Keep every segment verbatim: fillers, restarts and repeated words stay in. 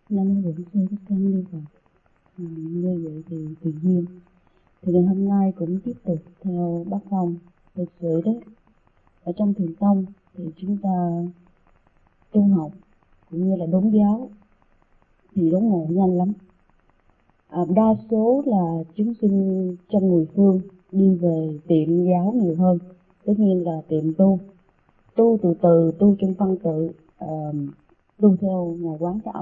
Nam mô Bổn Sư Thích Ca Mâu Ni Phật. À, như vậy thì tự nhiên thì ngày hôm nay cũng tiếp tục theo bác Phong thực sự đấy. Ở trong thiền tông thì chúng ta tu học cũng như là đốn giáo thì đốn ngộ nhanh lắm. À, đa số là chúng sinh trong mười phương đi về tiệm giáo nhiều hơn, tất nhiên là tiệm tu tu từ từ, tu trong văn tự, uh, tu theo Ngài Quán Thế Âm.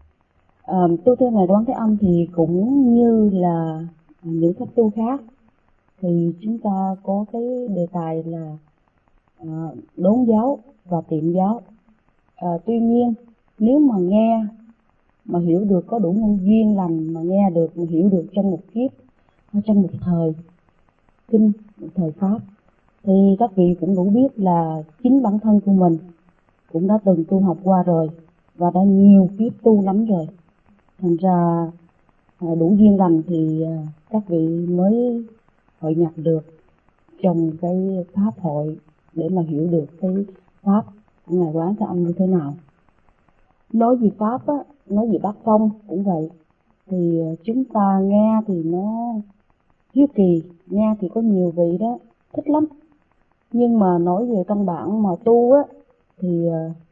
Uh, tu theo Ngài Quán Thế Âm thì cũng như là những pháp tu khác, thì chúng ta có cái đề tài là uh, đốn giáo và tiệm giáo. Uh, tuy nhiên nếu mà nghe mà hiểu được, có đủ nhân duyên lành mà nghe được, mà hiểu được trong một kiếp, trong một thời kinh, một thời pháp, thì các vị cũng đủ biết là chính bản thân của mình cũng đã từng tu học qua rồi và đã nhiều kiếp tu lắm rồi. Thành ra đủ duyên lành thì các vị mới hội nhập được trong cái pháp hội để mà hiểu được cái pháp của Ngài Quán Thế Âm như thế nào. Nói về pháp á, nói về bác Phong cũng vậy, thì chúng ta nghe thì nó hiếu kỳ, nghe thì có nhiều vị đó thích lắm, nhưng mà nói về căn bản mà tu á thì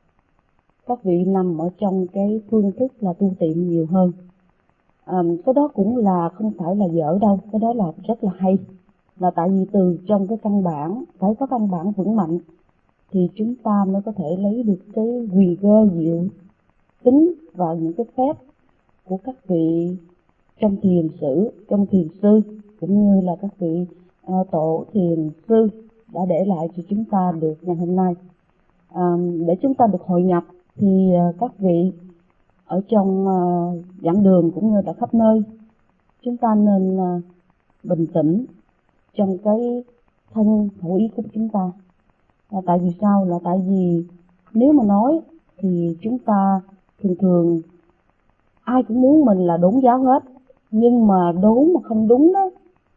các vị nằm ở trong cái phương thức là tu tiệm nhiều hơn. À, cái đó cũng là không phải là dở đâu, cái đó là rất là hay, là tại vì từ trong cái căn bản phải có căn bản vững mạnh thì chúng ta mới có thể lấy được cái quyền cơ diệu tính và những cái phép của các vị trong thiền sử, trong thiền sư, cũng như là các vị uh, tổ thiền sư đã để lại cho chúng ta được ngày hôm nay. À, để chúng ta được hội nhập thì uh, các vị ở trong uh, giảng đường cũng như là khắp nơi, chúng ta nên uh, bình tĩnh trong cái thân khẩu ý của chúng ta. À, tại vì sao? Là tại vì nếu mà nói thì chúng ta thường thường ai cũng muốn mình là đốn giáo hết, nhưng mà đốn mà không đúng đó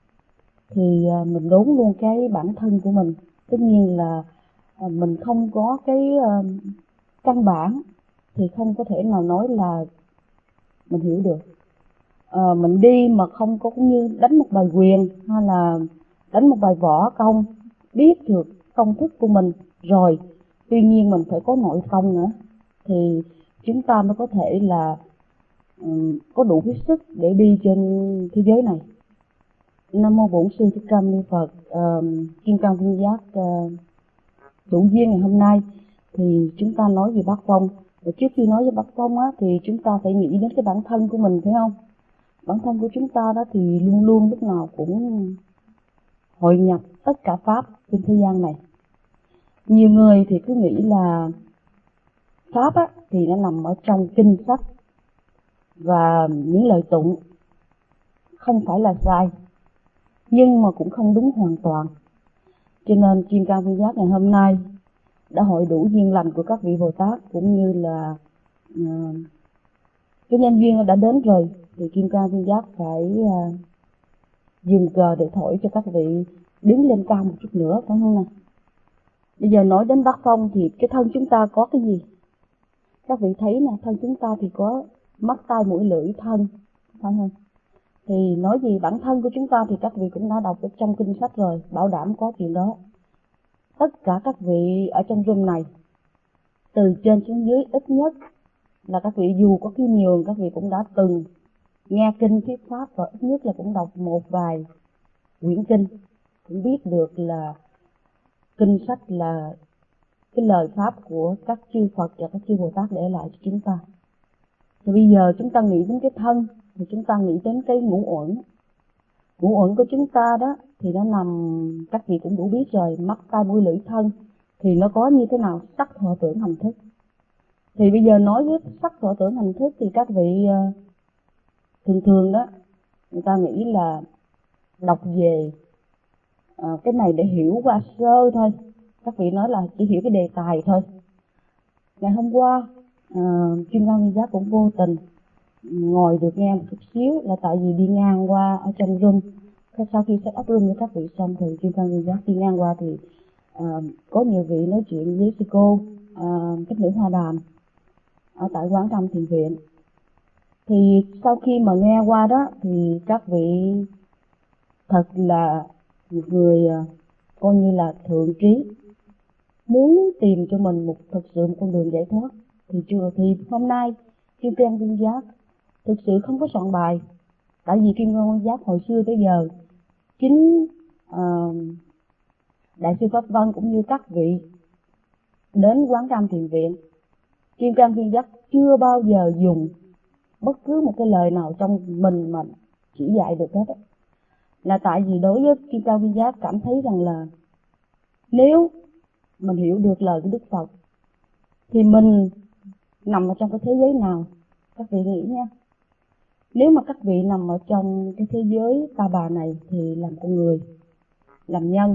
thì mình đốn luôn cái bản thân của mình. Tất nhiên là mình không có cái uh, căn bản thì không có thể nào nói là mình hiểu được. Uh, mình đi mà không có, cũng như đánh một bài quyền hay là đánh một bài võ công, biết được công thức của mình rồi, tuy nhiên mình phải có nội công nữa thì chúng ta mới có thể là um, có đủ cái sức để đi trên thế giới này. Nam mô Bổn Sư Thích Ca Mâu Ni Phật. uh, Kim Cang Viên Giác uh, đủ duyên ngày hôm nay thì chúng ta nói về bác Phong. Và trước khi nói về bác Phong á, thì chúng ta phải nghĩ đến cái bản thân của mình, phải không? Bản thân của chúng ta đó thì luôn luôn lúc nào cũng hội nhập tất cả pháp trên thế gian này. Nhiều người thì cứ nghĩ là pháp á, thì nó nằm ở trong kinh sách và những lời tụng, không phải là sai, nhưng mà cũng không đúng hoàn toàn. Cho nên Kim Cang Viên Giác ngày hôm nay đã hội đủ duyên lành của các vị Bồ Tát, cũng như là uh, cái nhân duyên đã đến rồi, thì Kim Cang Viên Giác phải uh, dừng cờ để thổi cho các vị đứng lên cao một chút nữa, phải không nào? Bây giờ nói đến bác Phong thì cái thân chúng ta có cái gì? Các vị thấy nè, thân chúng ta thì có mắt, tai, mũi, lưỡi, thân, phải không? Thì nói gì bản thân của chúng ta thì các vị cũng đã đọc ở trong kinh sách rồi, bảo đảm có chuyện đó. Tất cả các vị ở trong room này, từ trên xuống dưới, ít nhất là các vị dù có khiêm nhường, các vị cũng đã từng nghe kinh thuyết pháp, và ít nhất là cũng đọc một vài quyển kinh, cũng biết được là kinh sách là cái lời pháp của các chư Phật và các chư Bồ Tát để lại cho chúng ta. Thì bây giờ chúng ta nghĩ đến cái thân thì chúng ta nghĩ đến cái ngũ uẩn. Ngũ uẩn của chúng ta đó thì nó nằm, các vị cũng đủ biết rồi, mắt, tai, mũi, lưỡi, thân thì nó có như thế nào? Sắc, thọ, tưởng, hành, thức. Thì bây giờ nói với sắc, thọ, tưởng, hành, thức thì các vị uh, thường thường đó, người ta nghĩ là đọc về uh, cái này để hiểu qua sơ thôi. Các vị nói là chỉ hiểu cái đề tài thôi. Ngày hôm qua uh, Kim Cang Viên Giác cũng vô tình ngồi được nghe một chút xíu, là tại vì đi ngang qua ở trong room, sau khi set up room với các vị xong thì Kim Cang Viên Giác đi ngang qua thì uh, có nhiều vị nói chuyện với sư cô uh, Thích Nữ Hoa Đàm ở tại Quán Tâm Thiền Viện. Thì sau khi mà nghe qua đó thì các vị thật là một người coi như là thượng trí, muốn tìm cho mình một thực sự một con đường giải thoát. Thì chưa thì hôm nay Kim Cang Viên Giác thực sự không có soạn bài, tại vì Kim Cang Viên Giác hồi xưa tới giờ chính uh, Đại sư Pháp Vân cũng như các vị đến Quán Cam Thiền Viện, Kim Cang Viên Giác chưa bao giờ dùng bất cứ một cái lời nào trong mình mà chỉ dạy được hết. Là tại vì đối với Kim Cang Viên Giác cảm thấy rằng là nếu mình hiểu được lời của Đức Phật thì mình nằm ở trong cái thế giới nào? Các vị nghĩ nha. Nếu mà các vị nằm ở trong cái thế giới ta bà này thì làm con người, làm nhân.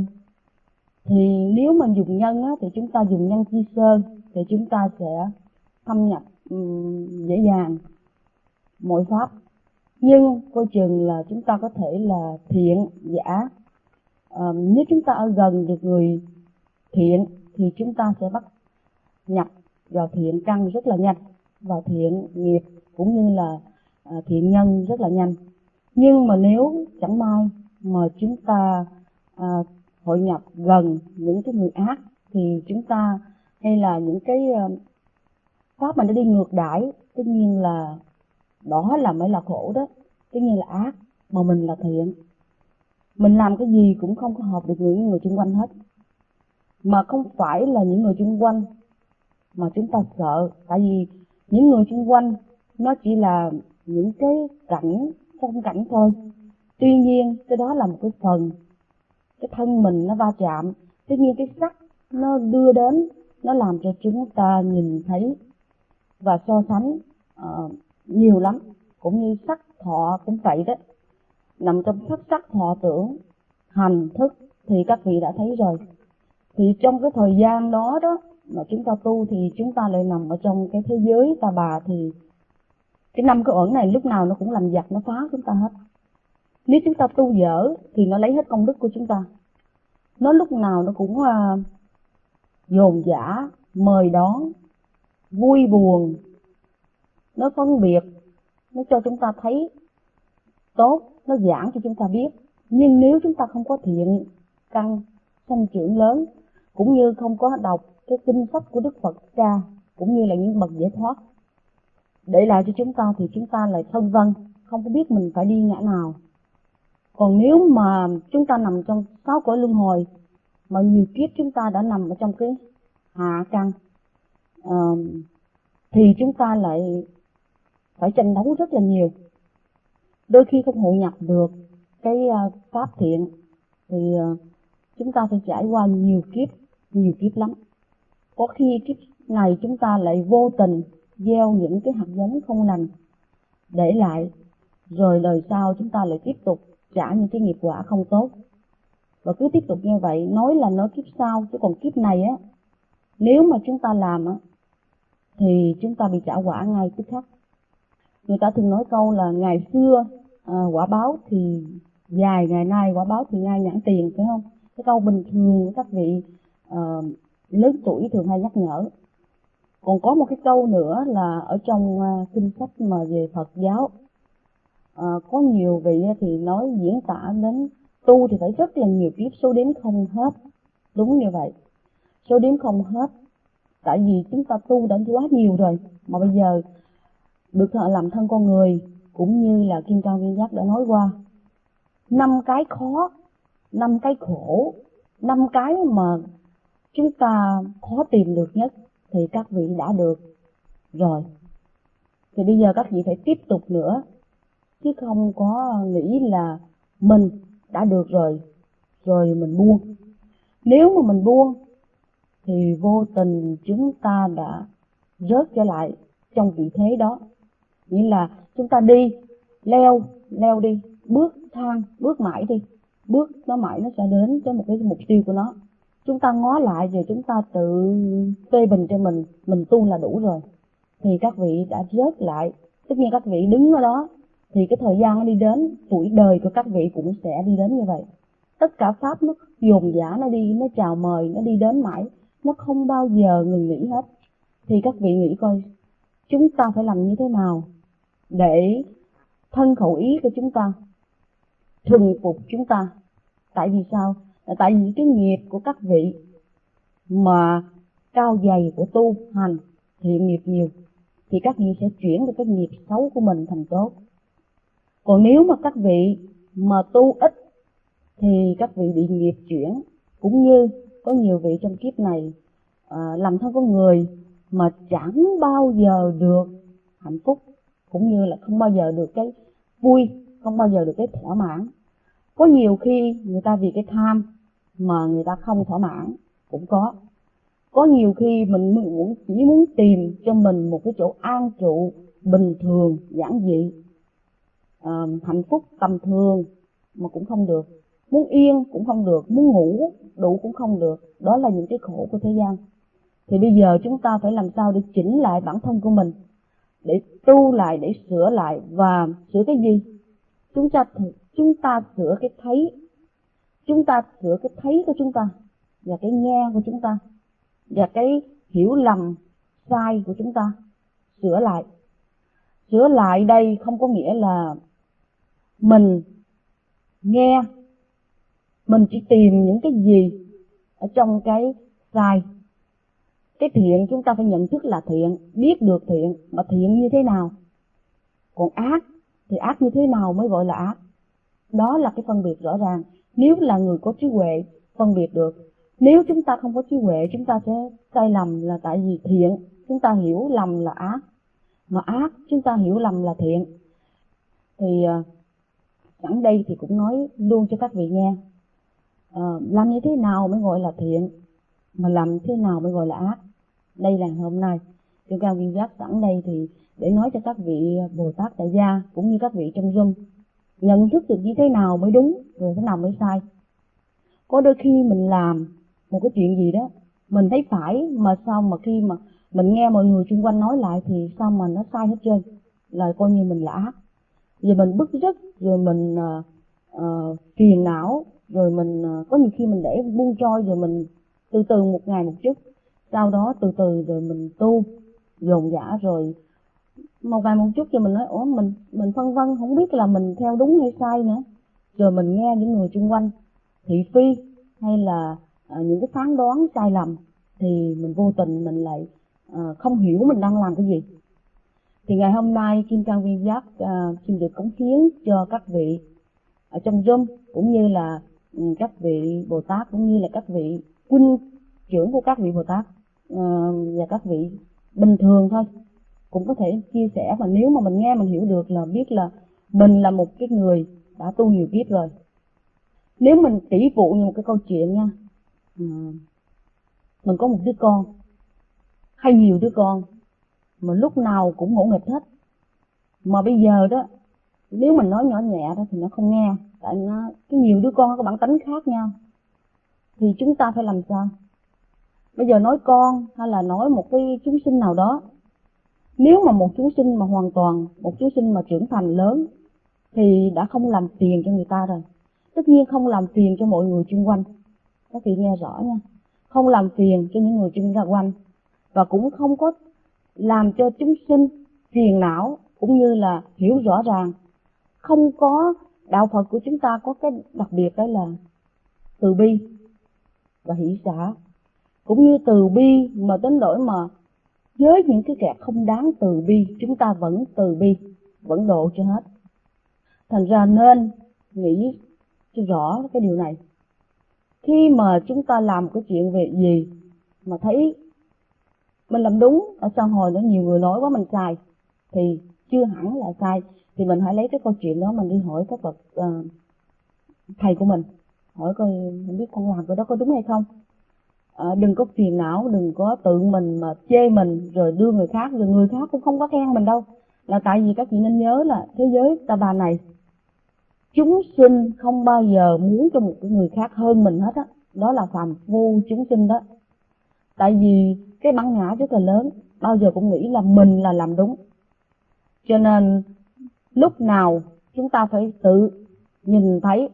Thì nếu mà dùng nhân á, thì chúng ta dùng nhân chi sơ thì chúng ta sẽ thâm nhập um, dễ dàng mọi pháp. Nhưng coi chừng là chúng ta có thể là thiện giả. Um, nếu chúng ta ở gần được người thiện thì chúng ta sẽ bắt nhập vào thiện căn rất là nhanh, vào thiện nghiệp cũng như là uh, thiện nhân rất là nhanh. Nhưng mà nếu chẳng may mà chúng ta uh, hội nhập gần những cái người ác thì chúng ta, hay là những cái uh, pháp mà nó đi ngược đãi, tất nhiên là đó là mới là khổ đó, tất nhiên là ác, mà mình là thiện. Mình làm cái gì cũng không có hợp được những người xung quanh hết. Mà không phải là những người xung quanh mà chúng ta sợ, tại vì những người xung quanh nó chỉ là những cái cảnh, phong cảnh thôi. Tuy nhiên cái đó là một cái phần, cái thân mình nó va chạm, tất nhiên cái sắc nó đưa đến, nó làm cho chúng ta nhìn thấy và so sánh uh, nhiều lắm. Cũng như sắc thọ cũng vậy đó, nằm trong sắc sắc thọ tưởng hành thức thì các vị đã thấy rồi. Thì trong cái thời gian đó đó mà chúng ta tu thì chúng ta lại nằm ở trong cái thế giới ta bà, thì cái năm cái uẩn này lúc nào nó cũng làm giặc, nó phá chúng ta hết. Nếu chúng ta tu dở thì nó lấy hết công đức của chúng ta. Nó lúc nào nó cũng uh, dồn dã, mời đón, vui buồn, nó phân biệt, nó cho chúng ta thấy tốt, nó giảng cho chúng ta biết. Nhưng nếu chúng ta không có thiện căn sanh trưởng lớn, cũng như không có đọc cái kinh sách của Đức Phật ra, cũng như là những bậc giải thoát để lại cho chúng ta, thì chúng ta lại phân vân, không có biết mình phải đi ngã nào. Còn nếu mà chúng ta nằm trong sáu cõi luân hồi, mà nhiều kiếp chúng ta đã nằm ở trong cái hạ căn, uh, thì chúng ta lại phải tranh đấu rất là nhiều. Đôi khi không hội nhập được cái uh, pháp thiện thì uh, chúng ta phải trải qua nhiều kiếp, nhiều kiếp lắm. Có khi kiếp này chúng ta lại vô tình gieo những cái hạt giống không lành để lại, rồi đời sau chúng ta lại tiếp tục trả những cái nghiệp quả không tốt. Và cứ tiếp tục như vậy, nói là nói kiếp sau, chứ còn kiếp này á, nếu mà chúng ta làm á thì chúng ta bị trả quả ngay tức khắc. Người ta thường nói câu là ngày xưa à, quả báo thì dài, ngày nay quả báo thì ngay nhãn tiền, phải không? Cái câu bình thường các vị uh, lớn tuổi thường hay nhắc nhở. Còn có một cái câu nữa là ở trong uh, kinh sách mà về Phật giáo, uh, có nhiều vị thì nói diễn tả đến tu thì phải rất là nhiều kiếp, số đếm không hết. Đúng như vậy, số đếm không hết. Tại vì chúng ta tu đã quá nhiều rồi, mà bây giờ được làm thân con người, cũng như là Kim Cang Viên Giác đã nói qua, năm cái khó, năm cái khổ, năm cái mà chúng ta khó tìm được nhất thì các vị đã được rồi. Thì bây giờ các vị phải tiếp tục nữa, chứ không có nghĩ là mình đã được rồi, rồi mình buông. Nếu mà mình buông thì vô tình chúng ta đã rớt trở lại trong vị thế đó. Nghĩa là chúng ta đi, leo, leo đi, bước thang, bước mãi đi, bước nó mãi nó sẽ đến tới một cái mục tiêu của nó. Chúng ta ngó lại rồi chúng ta tự phê bình cho mình, mình tu là đủ rồi, thì các vị đã rớt lại. Tất nhiên các vị đứng ở đó thì cái thời gian nó đi đến, tuổi đời của các vị cũng sẽ đi đến như vậy. Tất cả pháp nó dồn dã, nó đi, nó chào mời, nó đi đến mãi, nó không bao giờ ngừng nghỉ hết. Thì các vị nghĩ coi, chúng ta phải làm như thế nào để thân khẩu ý của chúng ta thuần phục chúng ta. Tại vì sao? Là tại vì cái nghiệp của các vị mà cao dày của tu hành thiện nghiệp nhiều thì các vị sẽ chuyển được cái nghiệp xấu của mình thành tốt. Còn nếu mà các vị mà tu ít thì các vị bị nghiệp chuyển. Cũng như có nhiều vị trong kiếp này à, làm thân con người mà chẳng bao giờ được hạnh phúc, cũng như là không bao giờ được cái vui, không bao giờ được cái thỏa mãn. Có nhiều khi người ta vì cái tham mà người ta không thỏa mãn cũng có. Có nhiều khi mình muốn, chỉ muốn tìm cho mình một cái chỗ an trụ bình thường, giản dị, à, hạnh phúc tầm thường mà cũng không được. Muốn yên cũng không được, muốn ngủ đủ cũng không được. Đó là những cái khổ của thế gian. Thì bây giờ chúng ta phải làm sao để chỉnh lại bản thân của mình, để tu lại, để sửa lại. Và sửa cái gì? Chúng ta, chúng ta sửa cái thấy. Chúng ta sửa cái thấy của chúng ta, và cái nghe của chúng ta, và cái hiểu lầm sai của chúng ta. Sửa lại. Sửa lại đây không có nghĩa là mình nghe, mình chỉ tìm những cái gì ở trong cái sai. Cái thiện chúng ta phải nhận thức là thiện, biết được thiện, mà thiện như thế nào. Còn ác thì ác như thế nào mới gọi là ác. Đó là cái phân biệt rõ ràng. Nếu là người có trí huệ phân biệt được. Nếu chúng ta không có trí huệ, chúng ta sẽ sai lầm là tại vì thiện chúng ta hiểu lầm là ác, mà ác chúng ta hiểu lầm là thiện. Thì sẵn đây thì cũng nói luôn cho các vị nghe, à, làm như thế nào mới gọi là thiện, mà làm thế nào mới gọi là ác. Đây là hôm nay Kim Cang Viên Giác sẵn đây thì để nói cho các vị Bồ Tát tại gia cũng như các vị trong Zoom nhận thức được như thế nào mới đúng, rồi thế nào mới sai. Có đôi khi mình làm một cái chuyện gì đó mình thấy phải, mà sao mà khi mà mình nghe mọi người xung quanh nói lại thì sao mà nó sai hết trơn, là coi như mình là ác. Rồi mình bức rứt, rồi mình uh, uh, phiền não, rồi mình uh, có nhiều khi mình để buông trôi, rồi mình từ từ một ngày một chút, sau đó từ từ rồi mình tu dồn dã, rồi một vài một chút rồi mình nói ủa mình mình phân vân không biết là mình theo đúng hay sai nữa. Rồi mình nghe những người xung quanh thị phi hay là uh, những cái phán đoán sai lầm, thì mình vô tình mình lại uh, không hiểu mình đang làm cái gì. Thì ngày hôm nay Kim Cang Viên Giác uh, xin được cống hiến cho các vị ở trong Zoom, cũng như là um, các vị Bồ Tát, cũng như là các vị huynh trưởng của các vị Bồ Tát, uh, và các vị bình thường thôi cũng có thể chia sẻ. Mà nếu mà mình nghe mình hiểu được là biết là mình là một cái người đã tu nhiều kiếp rồi. Nếu mình tỷ dụ như một cái câu chuyện nha, uh, mình có một đứa con hay nhiều đứa con mà lúc nào cũng ngỗ nghịch hết, mà bây giờ đó nếu mình nói nhỏ nhẹ đó thì nó không nghe, tại nó cái nhiều đứa con có bản tính khác nhau. Thì chúng ta phải làm sao? Bây giờ nói con hay là nói một cái chúng sinh nào đó, nếu mà một chúng sinh mà hoàn toàn, một chúng sinh mà trưởng thành lớn thì đã không làm phiền cho người ta rồi. Tất nhiên không làm phiền cho mọi người xung quanh, các vị nghe rõ nha, không làm phiền cho những người xung quanh, và cũng không có làm cho chúng sinh phiền não, cũng như là hiểu rõ ràng. Không có, đạo Phật của chúng ta có cái đặc biệt đó là từ bi và hỷ xả, cũng như từ bi mà đến đổi mà với những cái kẻ không đáng từ bi chúng ta vẫn từ bi, vẫn độ cho hết. Thành ra nên nghĩ cho rõ cái điều này. Khi mà chúng ta làm cái chuyện về gì mà thấy mình làm đúng, ở xã hội nó nhiều người nói quá mình sai, thì chưa hẳn là sai. Thì mình hãy lấy cái câu chuyện đó mình đi hỏi các bậc uh, thầy của mình, hỏi coi không biết con làm cái đó có đúng hay không. Uh, đừng có phiền não, đừng có tự mình mà chê mình rồi đưa người khác, rồi người khác cũng không có khen mình đâu. Là tại vì các chị nên nhớ là thế giới ta bà này, chúng sinh không bao giờ muốn cho một cái người khác hơn mình hết á. Đó. đó là phàm phu chúng sinh đó. Tại vì cái bản ngã rất là lớn, bao giờ cũng nghĩ là mình là làm đúng. Cho nên lúc nào chúng ta phải tự nhìn thấy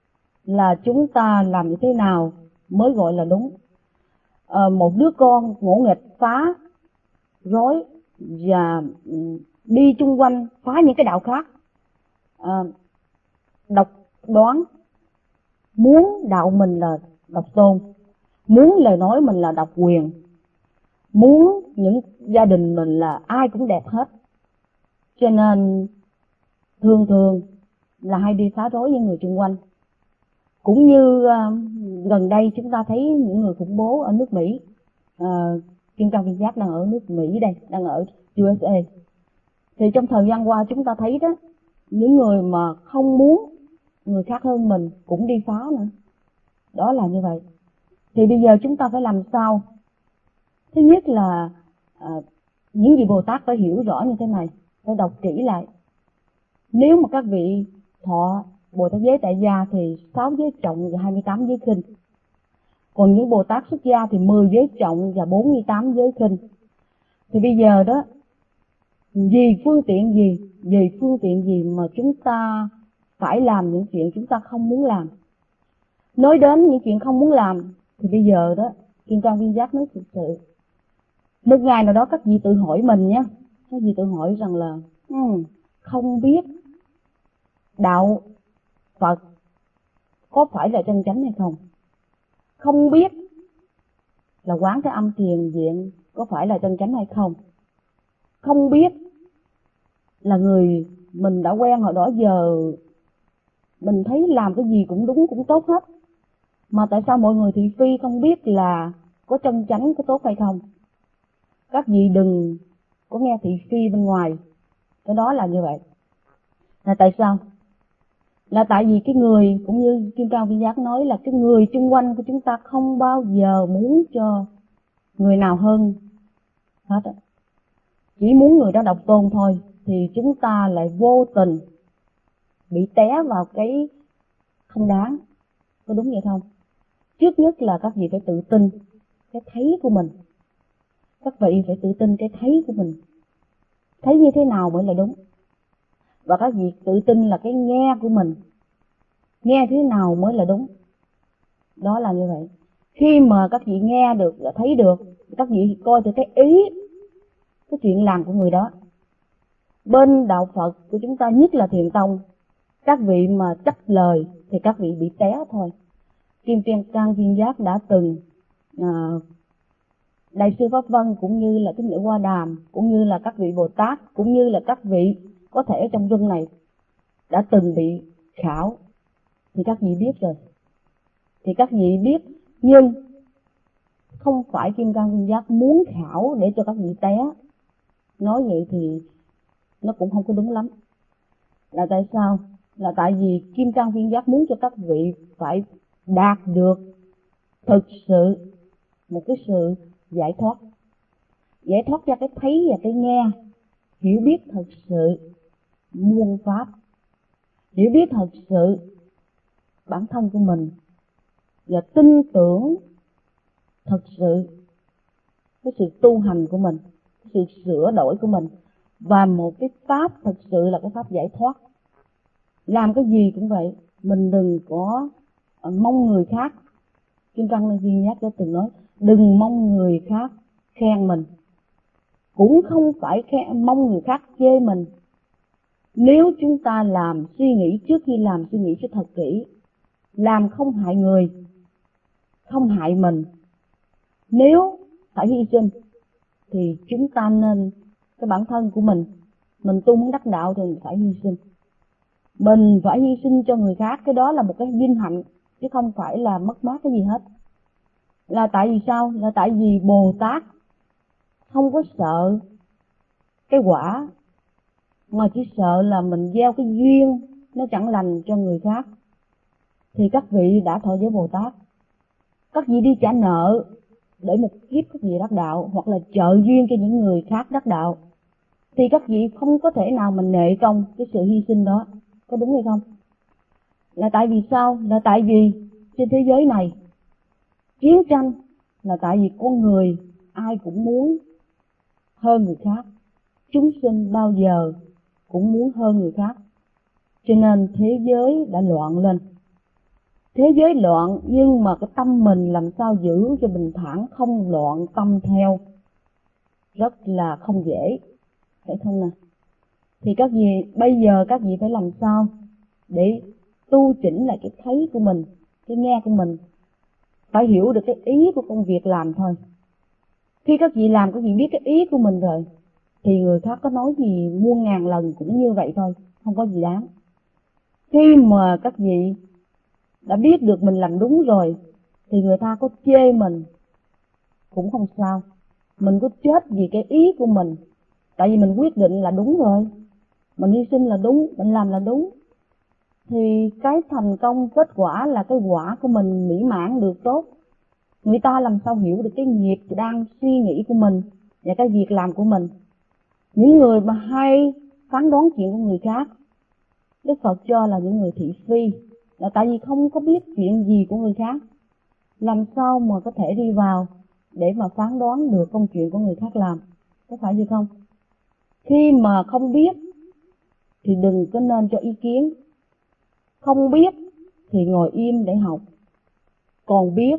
là chúng ta làm như thế nào mới gọi là đúng. À, một đứa con ngỗ nghịch, phá, rối và đi chung quanh phá những cái đạo khác, à, độc đoán, muốn đạo mình là độc tôn, muốn lời nói mình là độc quyền, muốn những gia đình mình là ai cũng đẹp hết. Cho nên thường thường là hay đi phá rối những người chung quanh. Cũng như uh, gần đây chúng ta thấy những người khủng bố ở nước Mỹ, uh, Kim Cang Viên Giác đang ở nước Mỹ đây, đang ở u ét a. Thì trong thời gian qua chúng ta thấy đó, những người mà không muốn người khác hơn mình cũng đi phá nữa. Đó là như vậy. Thì bây giờ chúng ta phải làm sao? Thứ nhất là à, những vị Bồ Tát phải hiểu rõ như thế này, phải đọc kỹ lại. Nếu mà các vị thọ Bồ Tát giới tại gia thì sáu giới trọng và hai mươi tám giới khinh. Còn những Bồ Tát xuất gia thì mười giới trọng và bốn mươi tám giới khinh. Thì bây giờ đó, vì phương tiện gì, vì phương tiện gì mà chúng ta phải làm những chuyện chúng ta không muốn làm. Nói đến những chuyện không muốn làm thì bây giờ đó, Kim Cang Viên Giác nói thực sự. Một ngày nào đó các vị tự hỏi mình nhé, các vị tự hỏi rằng là um, không biết đạo Phật có phải là chân chánh hay không? Không biết là quán cái âm thiền viện có phải là chân chánh hay không? Không biết là người mình đã quen hồi đó giờ mình thấy làm cái gì cũng đúng cũng tốt hết, mà tại sao mọi người thị phi không biết là có chân chánh có tốt hay không? Các vị đừng có nghe thị phi bên ngoài. Cái đó là như vậy. Là tại sao? Là tại vì cái người, cũng như Kim Cang Viên Giác nói, là cái người chung quanh của chúng ta không bao giờ muốn cho người nào hơn hết. Chỉ muốn người đó độc tôn thôi, thì chúng ta lại vô tình bị té vào cái không đáng. Có đúng vậy không? Trước nhất là các vị phải tự tin cái thấy của mình. Các vị phải tự tin cái thấy của mình. Thấy như thế nào mới là đúng. Và các vị tự tin là cái nghe của mình. Nghe thế nào mới là đúng. Đó là như vậy. Khi mà các vị nghe được, là thấy được, các vị coi từ cái ý, cái chuyện làm của người đó. Bên đạo Phật của chúng ta, nhất là Thiền Tông, các vị mà chấp lời thì các vị bị té thôi. Kim Cang Viên Giác đã từng, à, Đại sư Pháp Vân cũng như là Tín Nữ Hoa Đàm, cũng như là các vị Bồ Tát, cũng như là các vị có thể ở trong room này đã từng bị khảo. Thì các vị biết rồi. Thì các vị biết, nhưng không phải Kim Cang Viên Giác muốn khảo để cho các vị té. Nói vậy thì nó cũng không có đúng lắm. Là tại sao? Là tại vì Kim Cang Viên Giác muốn cho các vị phải đạt được thực sự một cái sự giải thoát. Giải thoát ra cái thấy và cái nghe. Hiểu biết thật sự muôn pháp. Hiểu biết thật sự bản thân của mình. Và tin tưởng thật sự cái sự tu hành của mình, cái sự sửa đổi của mình. Và một cái pháp thật sự là cái pháp giải thoát. Làm cái gì cũng vậy, mình đừng có mong người khác. Kim Cang Viên Giác đã từng nói, đừng mong người khác khen mình, cũng không phải khen, mong người khác chê mình. Nếu chúng ta làm suy nghĩ, trước khi làm suy nghĩ cho thật kỹ, làm không hại người, không hại mình. Nếu phải hy sinh thì chúng ta nên cái bản thân của mình, mình tu muốn đắc đạo thì mình phải hy sinh. Mình phải hy sinh cho người khác, cái đó là một cái vinh hạnh, chứ không phải là mất mát cái gì hết. Là tại vì sao? Là tại vì Bồ Tát không có sợ cái quả, mà chỉ sợ là mình gieo cái duyên nó chẳng lành cho người khác. Thì các vị đã thọ giới Bồ Tát, các vị đi trả nợ để một kiếp các vị đắc đạo, hoặc là trợ duyên cho những người khác đắc đạo, thì các vị không có thể nào mà nệ công cái sự hy sinh đó. Có đúng hay không? Là tại vì sao? Là tại vì trên thế giới này chiến tranh là tại vì con người ai cũng muốn hơn người khác. Chúng sinh bao giờ cũng muốn hơn người khác. Cho nên thế giới đã loạn lên. Thế giới loạn, nhưng mà cái tâm mình làm sao giữ cho bình thản, không loạn tâm theo, rất là không dễ, phải không nào? Thì các vị bây giờ các vị phải làm sao để tu chỉnh lại cái thấy của mình, cái nghe của mình, phải hiểu được cái ý của công việc làm thôi. Khi các vị làm, các vị biết cái ý của mình rồi thì người khác có nói gì muôn ngàn lần cũng như vậy thôi, không có gì đáng. Khi mà các vị đã biết được mình làm đúng rồi thì người ta có chê mình cũng không sao, mình có chết vì cái ý của mình, tại vì mình quyết định là đúng rồi, mình hy sinh là đúng, mình làm là đúng, thì cái thành công kết quả là cái quả của mình mỹ mãn được tốt. Người ta làm sao hiểu được cái nghiệp đang suy nghĩ của mình và cái việc làm của mình. Những người mà hay phán đoán chuyện của người khác, Đức Phật cho là những người thị phi, là tại vì không có biết chuyện gì của người khác, làm sao mà có thể đi vào để mà phán đoán được công chuyện của người khác làm, có phải gì không? Khi mà không biết thì đừng có nên cho ý kiến, không biết thì ngồi im để học, còn biết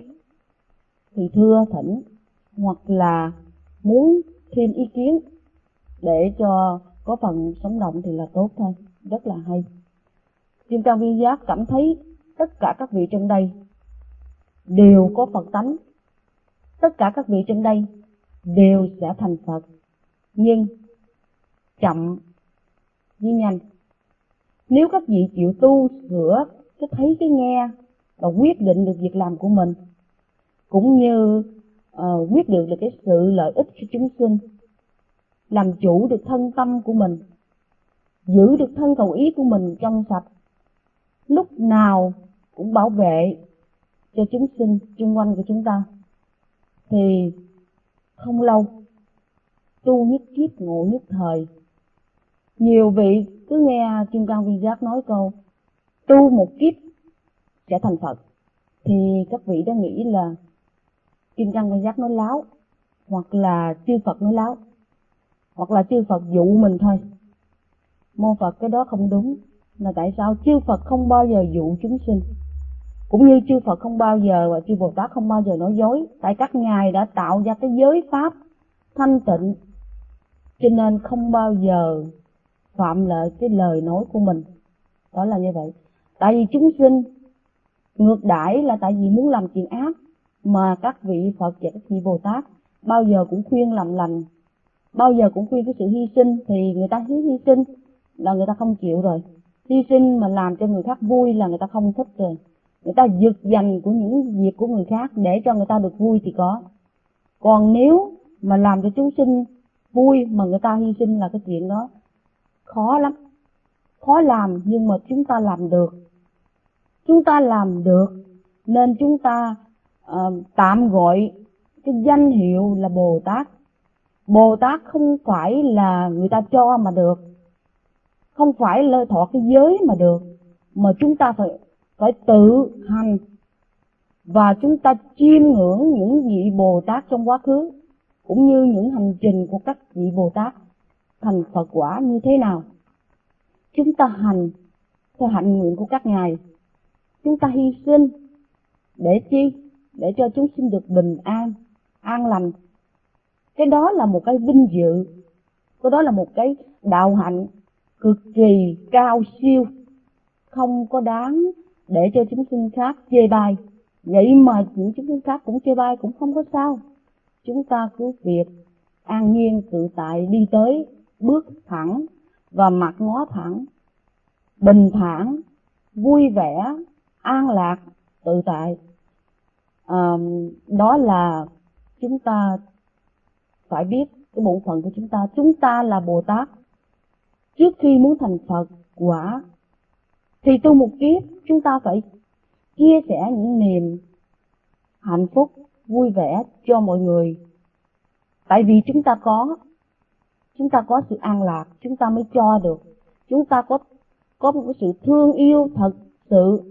thì thưa thỉnh hoặc là muốn thêm ý kiến để cho có phần sống động thì là tốt thôi, rất là hay. Kim Cang Viên Giác cảm thấy tất cả các vị trong đây đều có Phật tánh, tất cả các vị trong đây đều sẽ thành Phật, nhưng chậm với nhanh. Nếu các vị chịu tu sửa cái thấy cái nghe và quyết định được việc làm của mình, cũng như uh, quyết định được cái sự lợi ích cho chúng sinh, làm chủ được thân tâm của mình, giữ được thân khẩu ý của mình trong sạch, lúc nào cũng bảo vệ cho chúng sinh xung quanh của chúng ta, thì không lâu tu nhất kiếp ngộ nhất thời. Nhiều vị cứ nghe Kim Cang Viên Giác nói câu tu một kiếp sẽ thành Phật, thì các vị đã nghĩ là Kim Cang Viên Giác nói láo, hoặc là chư Phật nói láo, hoặc là chư Phật dụ mình thôi. Mô Phật cái đó không đúng. Là tại sao? Chư Phật không bao giờ dụ chúng sinh, cũng như chư Phật không bao giờ và chư Bồ Tát không bao giờ nói dối, tại các ngài đã tạo ra cái giới pháp thanh tịnh, cho nên không bao giờ phạm lợi cái lời nói của mình. Đó là như vậy. Tại vì chúng sinh ngược đãi là tại vì muốn làm chuyện ác, mà các vị Phật và các vị Bồ Tát bao giờ cũng khuyên làm lành, bao giờ cũng khuyên cái sự hy sinh, thì người ta hy hy sinh là người ta không chịu rồi. Hy sinh mà làm cho người khác vui là người ta không thích rồi. Người ta giật giành của những việc của người khác để cho người ta được vui thì có. Còn nếu mà làm cho chúng sinh vui mà người ta hy sinh là cái chuyện đó khó lắm. Khó làm nhưng mà chúng ta làm được. Chúng ta làm được nên chúng ta uh, tạm gọi cái danh hiệu là Bồ Tát. Bồ Tát không phải là người ta cho mà được, không phải là thọ cái giới mà được, mà chúng ta phải phải tự hành, và chúng ta chiêm ngưỡng những vị Bồ Tát trong quá khứ, cũng như những hành trình của các vị Bồ Tát thành Phật quả như thế nào. Chúng ta hành theo hạnh nguyện của các ngài, chúng ta hy sinh để chi? Để cho chúng sinh được bình an, an lành. Cái đó là một cái vinh dự, cái đó là một cái đạo hạnh cực kỳ cao siêu, không có đáng để cho chúng sinh khác chê bai. Vậy mà những chúng sinh khác cũng chê bai cũng không có sao. Chúng ta cứ việc an nhiên tự tại đi tới, bước thẳng và mặt ngó thẳng, bình thản, vui vẻ, an lạc, tự tại. À, đó là chúng ta phải biết cái bổn phận của chúng ta. Chúng ta là Bồ Tát. Trước khi muốn thành Phật quả thì tu một kiếp, chúng ta phải chia sẻ những niềm hạnh phúc, vui vẻ cho mọi người. Tại vì chúng ta có, chúng ta có sự an lạc, chúng ta mới cho được. Chúng ta có có một cái sự thương yêu thật sự,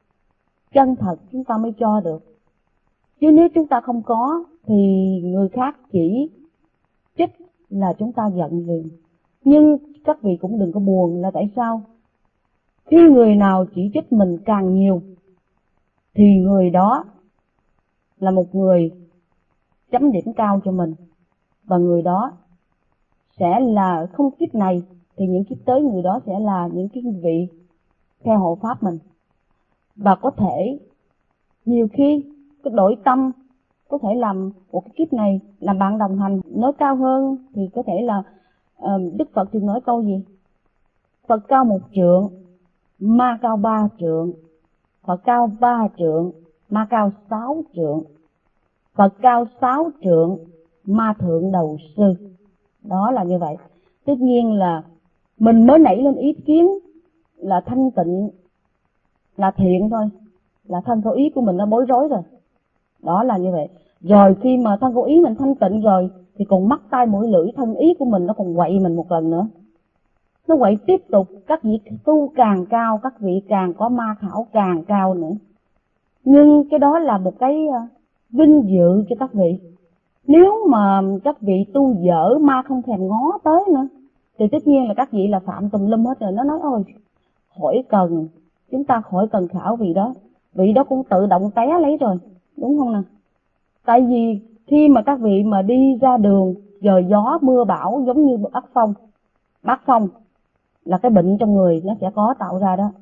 chân thật, chúng ta mới cho được. Chứ nếu chúng ta không có thì người khác chỉ trích là chúng ta giận liền. Nhưng các vị cũng đừng có buồn, là tại sao? Khi người nào chỉ trích mình càng nhiều thì người đó là một người chấm điểm cao cho mình, và người đó sẽ là không kiếp này thì những kiếp tới người đó sẽ là những cái vị theo hộ pháp mình. Và có thể nhiều khi cái đổi tâm có thể làm một cái kiếp này làm bạn đồng hành. Nói cao hơn thì có thể là uh, Đức Phật thường nói câu gì? Phật cao một trượng, ma cao ba trượng. Phật cao ba trượng, ma cao sáu trượng. Phật cao sáu trượng, ma thượng đầu sư. Đó là như vậy. Tất nhiên là mình mới nảy lên ý kiến là thanh tịnh, là thiện thôi, là thân khẩu ý của mình nó bối rối rồi. Đó là như vậy. Rồi khi mà thân khẩu ý mình thanh tịnh rồi thì còn mắt tai mũi lưỡi thân ý của mình nó còn quậy mình một lần nữa. Nó quậy tiếp tục, các vị tu càng cao, các vị càng có ma khảo càng cao nữa. Nhưng cái đó là một cái vinh dự cho các vị. Nếu mà các vị tu dở ma không thèm ngó tới nữa thì tất nhiên là các vị là phạm tùm lum hết rồi. Nó nói ôi khỏi cần, chúng ta khỏi cần khảo vị đó, vị đó cũng tự động té lấy rồi, đúng không nè? Tại vì khi mà các vị mà đi ra đường giờ gió mưa bão giống như bác phong, bác phong là cái bệnh trong người nó sẽ có tạo ra đó,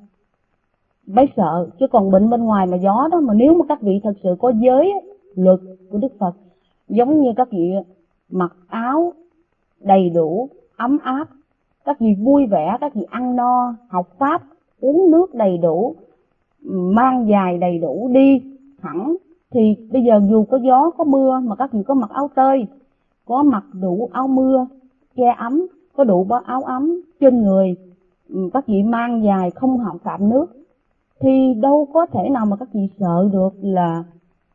bấy sợ. Chứ còn bệnh bên ngoài mà gió đó, mà nếu mà các vị thật sự có giới luật của Đức Phật, giống như các vị mặc áo đầy đủ ấm áp, các vị vui vẻ, các vị ăn no học pháp, uống nước đầy đủ, mang giày đầy đủ, đi thẳng, thì bây giờ dù có gió có mưa mà các vị có mặc áo tơi, có mặc đủ áo mưa che ấm, có đủ áo ấm trên người, các vị mang giày không họng phạm nước, thì đâu có thể nào mà các vị sợ được là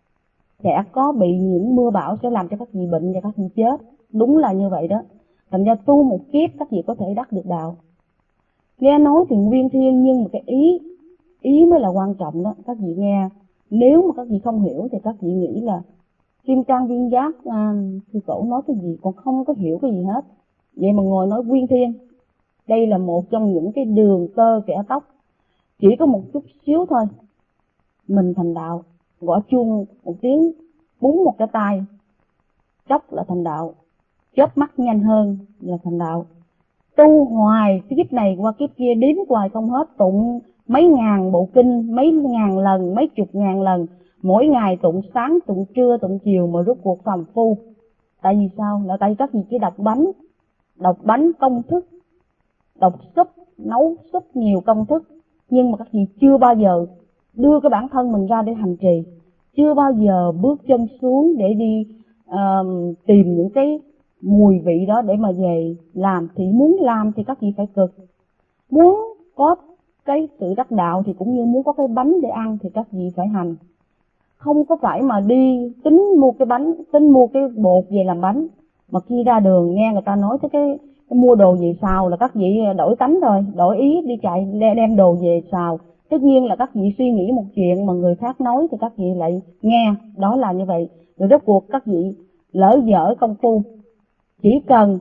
sẽ có bị những mưa bão sẽ làm cho các vị bệnh và các vị chết. Đúng là như vậy đó. Thành ra tu một kiếp các vị có thể đắc được đạo. Nghe nói thì nguyên thiên, nhưng mà cái ý ý mới là quan trọng đó. Các vị nghe, nếu mà các vị không hiểu thì các vị nghĩ là Kim Cang Viên Giác à, sư tổ nói cái gì còn không có hiểu cái gì hết. Vậy mà ngồi nói nguyên thiên. Đây là một trong những cái đường tơ kẻ tóc, chỉ có một chút xíu thôi mình thành đạo. Gõ chuông một tiếng, búng một cái tay, chốc là thành đạo. Chớp mắt nhanh hơn là thành đạo. Tu hoài kiếp này qua kiếp kia, đếm hoài không hết, tụng mấy ngàn bộ kinh, mấy ngàn lần, mấy chục ngàn lần, mỗi ngày tụng sáng, tụng trưa, tụng chiều mà rốt cuộc phàm phu. Tại vì sao? Là tại vì các vị chỉ đọc bánh, đọc bánh công thức, đọc súp, nấu súp nhiều công thức, nhưng mà các vị chưa bao giờ đưa cái bản thân mình ra để hành trì, chưa bao giờ bước chân xuống để đi uh, tìm những cái mùi vị đó để mà về làm. Thì muốn làm thì các vị phải cực, muốn có cái sự đắc đạo thì cũng như muốn có cái bánh để ăn thì các vị phải hành. Không có phải mà đi tính mua cái bánh, tính mua cái bột về làm bánh, mà khi ra đường nghe người ta nói tới cái, cái mua đồ về xào là các vị đổi tánh rồi, đổi ý đi chạy đem đồ về xào. Tất nhiên là các vị suy nghĩ một chuyện mà người khác nói thì các vị lại nghe. Đó là như vậy. Rồi rốt cuộc các vị lỡ dở công phu. Chỉ cần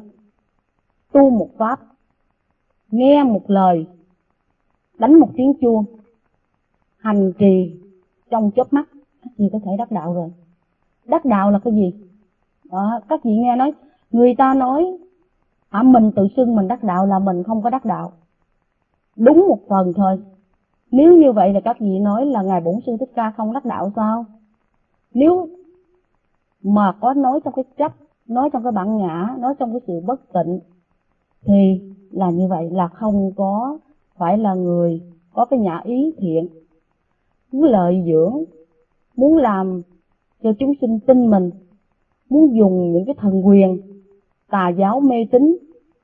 tu một pháp, nghe một lời, đánh một tiếng chuông, hành trì trong chớp mắt, các vị có thể đắc đạo rồi. Đắc đạo là cái gì? Đó, các vị nghe nói, người ta nói à, mình tự xưng mình đắc đạo là mình không có đắc đạo. Đúng một phần thôi. Nếu như vậy là các vị nói là Ngài Bổn Sư Thích Ca không đắc đạo sao? Nếu mà có nói trong cái chấp, nói trong cái bản ngã, nói trong cái sự bất tịnh, thì là như vậy, là không có phải là người có cái nhã ý thiện, muốn lợi dưỡng, muốn làm cho chúng sinh tin mình, muốn dùng những cái thần quyền tà giáo mê tín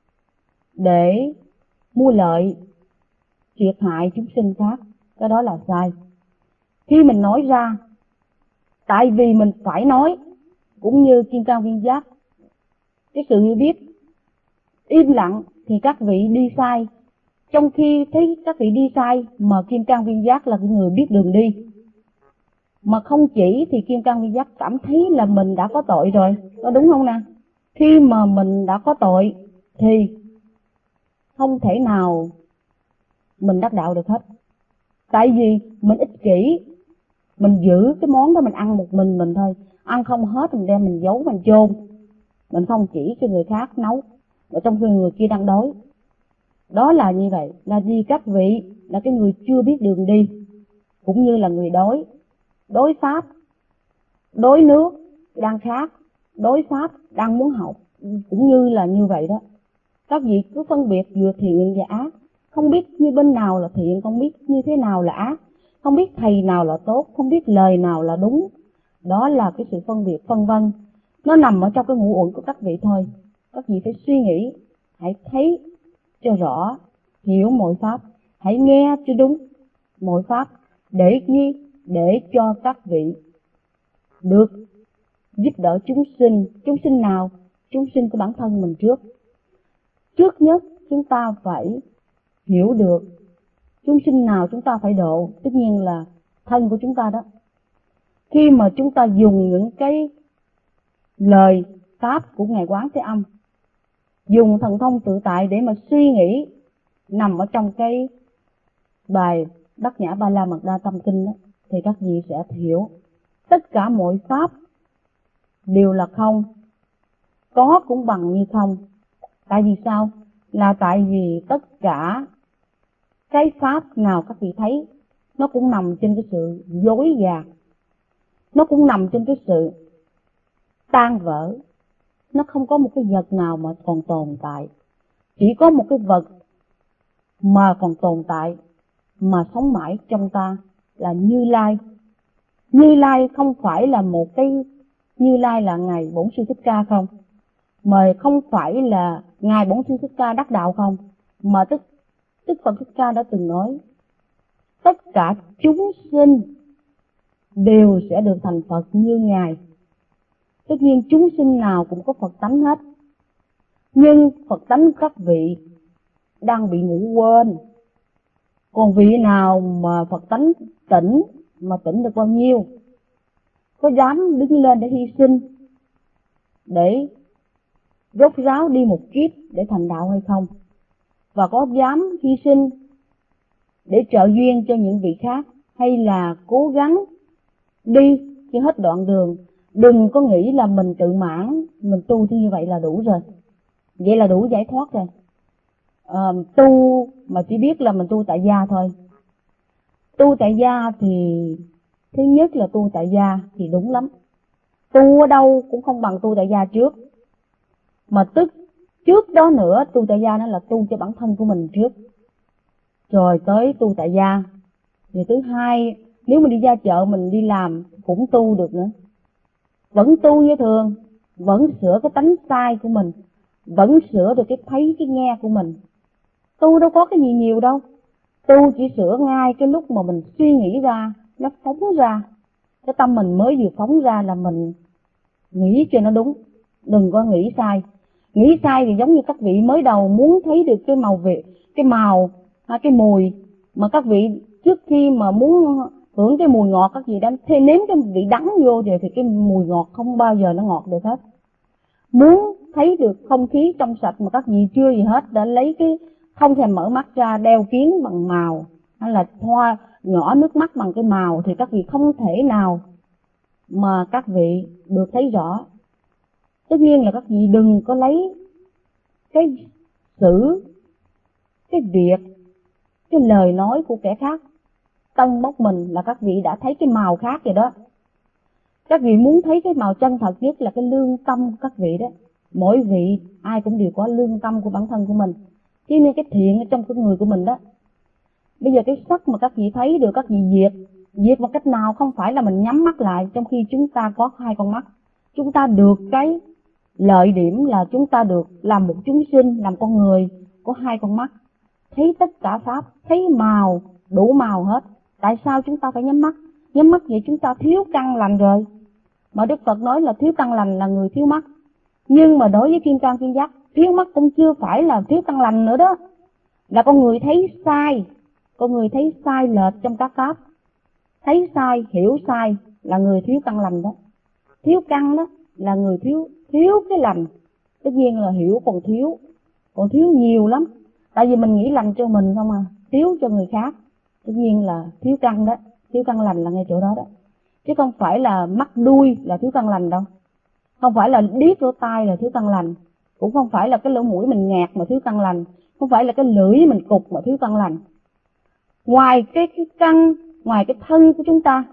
để mua lợi, triệt hại chúng sinh khác. Cái đó là sai. Khi mình nói ra, tại vì mình phải nói, cũng như Kim Cang Viên Giác, cái sự hiểu biết im lặng thì các vị đi sai. Trong khi thấy các vị đi sai mà Kim Cang Viên Giác là cái người biết đường đi, mà không chỉ thì Kim Cang Viên Giác cảm thấy là mình đã có tội rồi, có đúng không nè? Khi mà mình đã có tội thì không thể nào mình đắc đạo được hết. Tại vì mình ích kỷ, mình giữ cái món đó mình ăn một mình mình thôi, ăn không hết mình đem mình giấu mình chôn, mình không chỉ cho người khác nấu, ở trong khi người kia đang đói. Đó là như vậy, là vì các vị là cái người chưa biết đường đi, cũng như là người đối, đối pháp, đối nước, đang khác, đối pháp, đang muốn học, cũng như là như vậy đó. Các vị cứ phân biệt vừa thiện và ác, không biết như bên nào là thiện, không biết như thế nào là ác, không biết thầy nào là tốt, không biết lời nào là đúng. Đó là cái sự phân biệt phân vân. Nó nằm ở trong cái ngũ uẩn của các vị thôi. Các vị phải suy nghĩ, hãy thấy cho rõ, hiểu mọi pháp, hãy nghe cho đúng mọi pháp, để chi? Để cho các vị được giúp đỡ chúng sinh. Chúng sinh nào? Chúng sinh của bản thân mình trước. Trước nhất chúng ta phải hiểu được chúng sinh nào chúng ta phải độ, tất nhiên là thân của chúng ta đó. Khi mà chúng ta dùng những cái lời pháp của Ngài Quán Thế Âm, dùng thần thông tự tại để mà suy nghĩ, nằm ở trong cái bài Bát Nhã Ba La Mật Đa Tâm Kinh đó, thì các vị sẽ hiểu tất cả mọi pháp đều là không, có cũng bằng như không. Tại vì sao? Là tại vì tất cả cái pháp nào các vị thấy, nó cũng nằm trên cái sự dối gạt, nó cũng nằm trên cái sự tan vỡ. Nó không có một cái vật nào mà còn tồn tại. Chỉ có một cái vật mà còn tồn tại, mà sống mãi trong ta, là Như Lai. Như Lai không phải là một cái Như Lai là Ngài Bổn Sư Thích Ca không, mà không phải là Ngài Bổn Sư Thích Ca đắc đạo không, mà tức Đức Phật Thích Ca đã từng nói tất cả chúng sinh đều sẽ được thành Phật như Ngài. Tất nhiên chúng sinh nào cũng có Phật tánh hết, nhưng Phật tánh các vị đang bị ngủ quên. Còn vị nào mà Phật tánh tỉnh, mà tỉnh được bao nhiêu? Có dám đứng lên để hy sinh, để rốt ráo đi một kiếp để thành đạo hay không? Và có dám hy sinh để trợ duyên cho những vị khác, hay là cố gắng đi cho hết đoạn đường? Đừng có nghĩ là mình tự mãn, mình tu như vậy là đủ rồi, vậy là đủ giải thoát rồi. À, tu mà chỉ biết là mình tu tại gia thôi. Tu tại gia thì thứ nhất là tu tại gia thì đúng lắm. Tu ở đâu cũng không bằng tu tại gia trước. Mà tức trước đó nữa, tu tại gia nó là tu cho bản thân của mình trước, rồi tới tu tại gia. Rồi thứ hai, nếu mình đi ra chợ mình đi làm cũng tu được nữa. Vẫn tu như thường, vẫn sửa cái tánh sai của mình, vẫn sửa được cái thấy cái nghe của mình. Tu đâu có cái gì nhiều đâu. Tu chỉ sửa ngay cái lúc mà mình suy nghĩ ra, nó phóng ra. Cái tâm mình mới vừa phóng ra là mình nghĩ cho nó đúng. Đừng có nghĩ sai. Nghĩ sai thì giống như các vị mới đầu muốn thấy được cái màu vị, cái màu, cái mùi. Mà các vị trước khi mà muốn hưởng cái mùi ngọt, các vị đã thêm nếm cái vị đắng vô rồi thì cái mùi ngọt không bao giờ nó ngọt được hết. Muốn thấy được không khí trong sạch mà các vị chưa gì hết đã lấy cái không thèm mở mắt ra đeo kiến bằng màu, hay là thoa nhỏ nước mắt bằng cái màu, thì các vị không thể nào mà các vị được thấy rõ. Tất nhiên là các vị đừng có lấy cái sự, cái việc, cái lời nói của kẻ khác tân bốc mình là các vị đã thấy cái màu khác rồi đó. Các vị muốn thấy cái màu chân thật nhất là cái lương tâm của các vị đó. Mỗi vị ai cũng đều có lương tâm của bản thân của mình, chứ nên cái thiện ở trong cái người của mình đó. Bây giờ cái sắc mà các vị thấy được, các vị diệt diệt một cách nào? Không phải là mình nhắm mắt lại, trong khi chúng ta có hai con mắt. Chúng ta được cái lợi điểm là chúng ta được làm một chúng sinh, làm con người có hai con mắt, thấy tất cả pháp, thấy màu, đủ màu hết. Tại sao chúng ta phải nhắm mắt? Nhắm mắt vậy chúng ta thiếu căn lành rồi. Mà Đức Phật nói là thiếu căn lành là người thiếu mắt. Nhưng mà đối với Kim Cang Viên Giác, thiếu mắt cũng chưa phải là thiếu căn lành nữa đó. Là con người thấy sai, con người thấy sai lệch trong các pháp. Thấy sai, hiểu sai là người thiếu căn lành đó. Thiếu căn đó là người thiếu thiếu cái lành. Tất nhiên là hiểu còn thiếu, còn thiếu nhiều lắm. Tại vì mình nghĩ lành cho mình không à, thiếu cho người khác. Tất nhiên là thiếu căn đó, thiếu căn lành là ngay chỗ đó đó. Chứ không phải là mắt đuôi là thiếu căn lành đâu. Không phải là điếc lỗ tai là thiếu căn lành. Cũng không phải là cái lỗ mũi mình ngạt mà thiếu căn lành. không phải là cái lưỡi mình cục mà thiếu căn lành. Ngoài cái, cái căn, ngoài cái thân của chúng ta,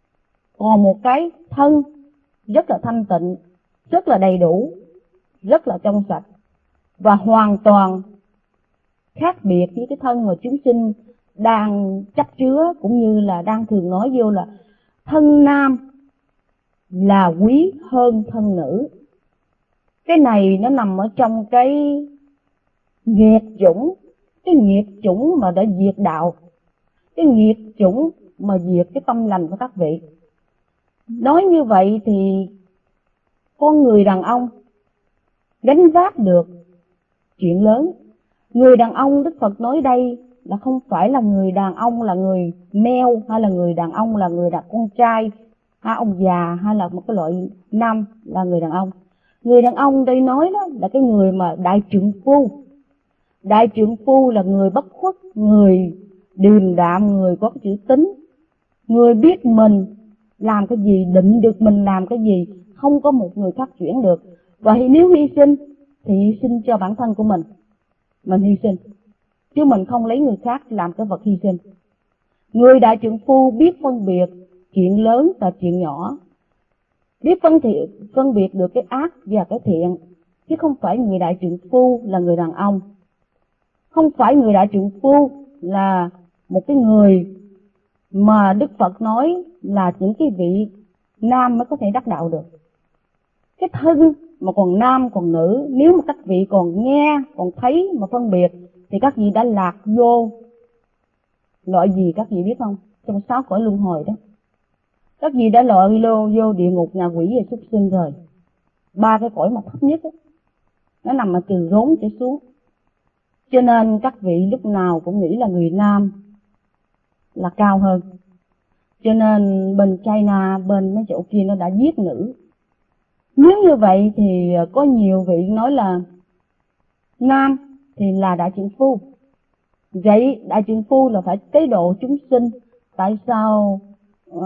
còn một cái thân rất là thanh tịnh, rất là đầy đủ, rất là trong sạch, và hoàn toàn khác biệt với cái thân mà chúng sinh đang chấp chứa, cũng như là đang thường nói vô là thân nam là quý hơn thân nữ. Cái này nó nằm ở trong cái nghiệp chủng, cái nghiệp chủng mà đã diệt đạo, cái nghiệp chủng mà diệt cái tâm lành của các vị. Nói như vậy thì con người đàn ông gánh vác được chuyện lớn. Người đàn ông Đức Phật nói đây là không phải là người đàn ông là người male, hay là người đàn ông là người đàn con trai, hay ông già, hay là một cái loại nam là người đàn ông. Người đàn ông đây nói đó là cái người mà đại trượng phu. Đại trượng phu là người bất khuất, người điềm đạm, người có cái chữ tín, người biết mình làm cái gì, định được mình làm cái gì, không có một người khác chuyển được. Và nếu hy sinh thì hy sinh cho bản thân của mình, mình hy sinh, chứ mình không lấy người khác làm cái vật hy sinh. Người đại trượng phu biết phân biệt chuyện lớn và chuyện nhỏ, biết phân, thiện, phân biệt được cái ác và cái thiện, chứ không phải người đại trượng phu là người đàn ông. Không phải người đại trượng phu là một cái người mà Đức Phật nói là những cái vị nam mới có thể đắc đạo được. Cái thân mà còn nam còn nữ, nếu mà các vị còn nghe, còn thấy mà phân biệt thì các vị đã lạc vô loại gì các vị biết không? Trong sáu cõi luân hồi đó, các vị đã loại lô vô địa ngục, ngạ quỷ và súc sinh rồi. Ba cái cõi mà thấp nhất đó, nó nằm ở từ rốn trở xuống. Cho nên các vị lúc nào cũng nghĩ là người nam là cao hơn. Cho nên bên China, bên mấy chỗ kia nó đã giết nữ. Nếu như vậy thì có nhiều vị nói là nam thì là đại trượng phu. Vậy đại trượng phu là phải tế độ chúng sinh. Tại sao uh,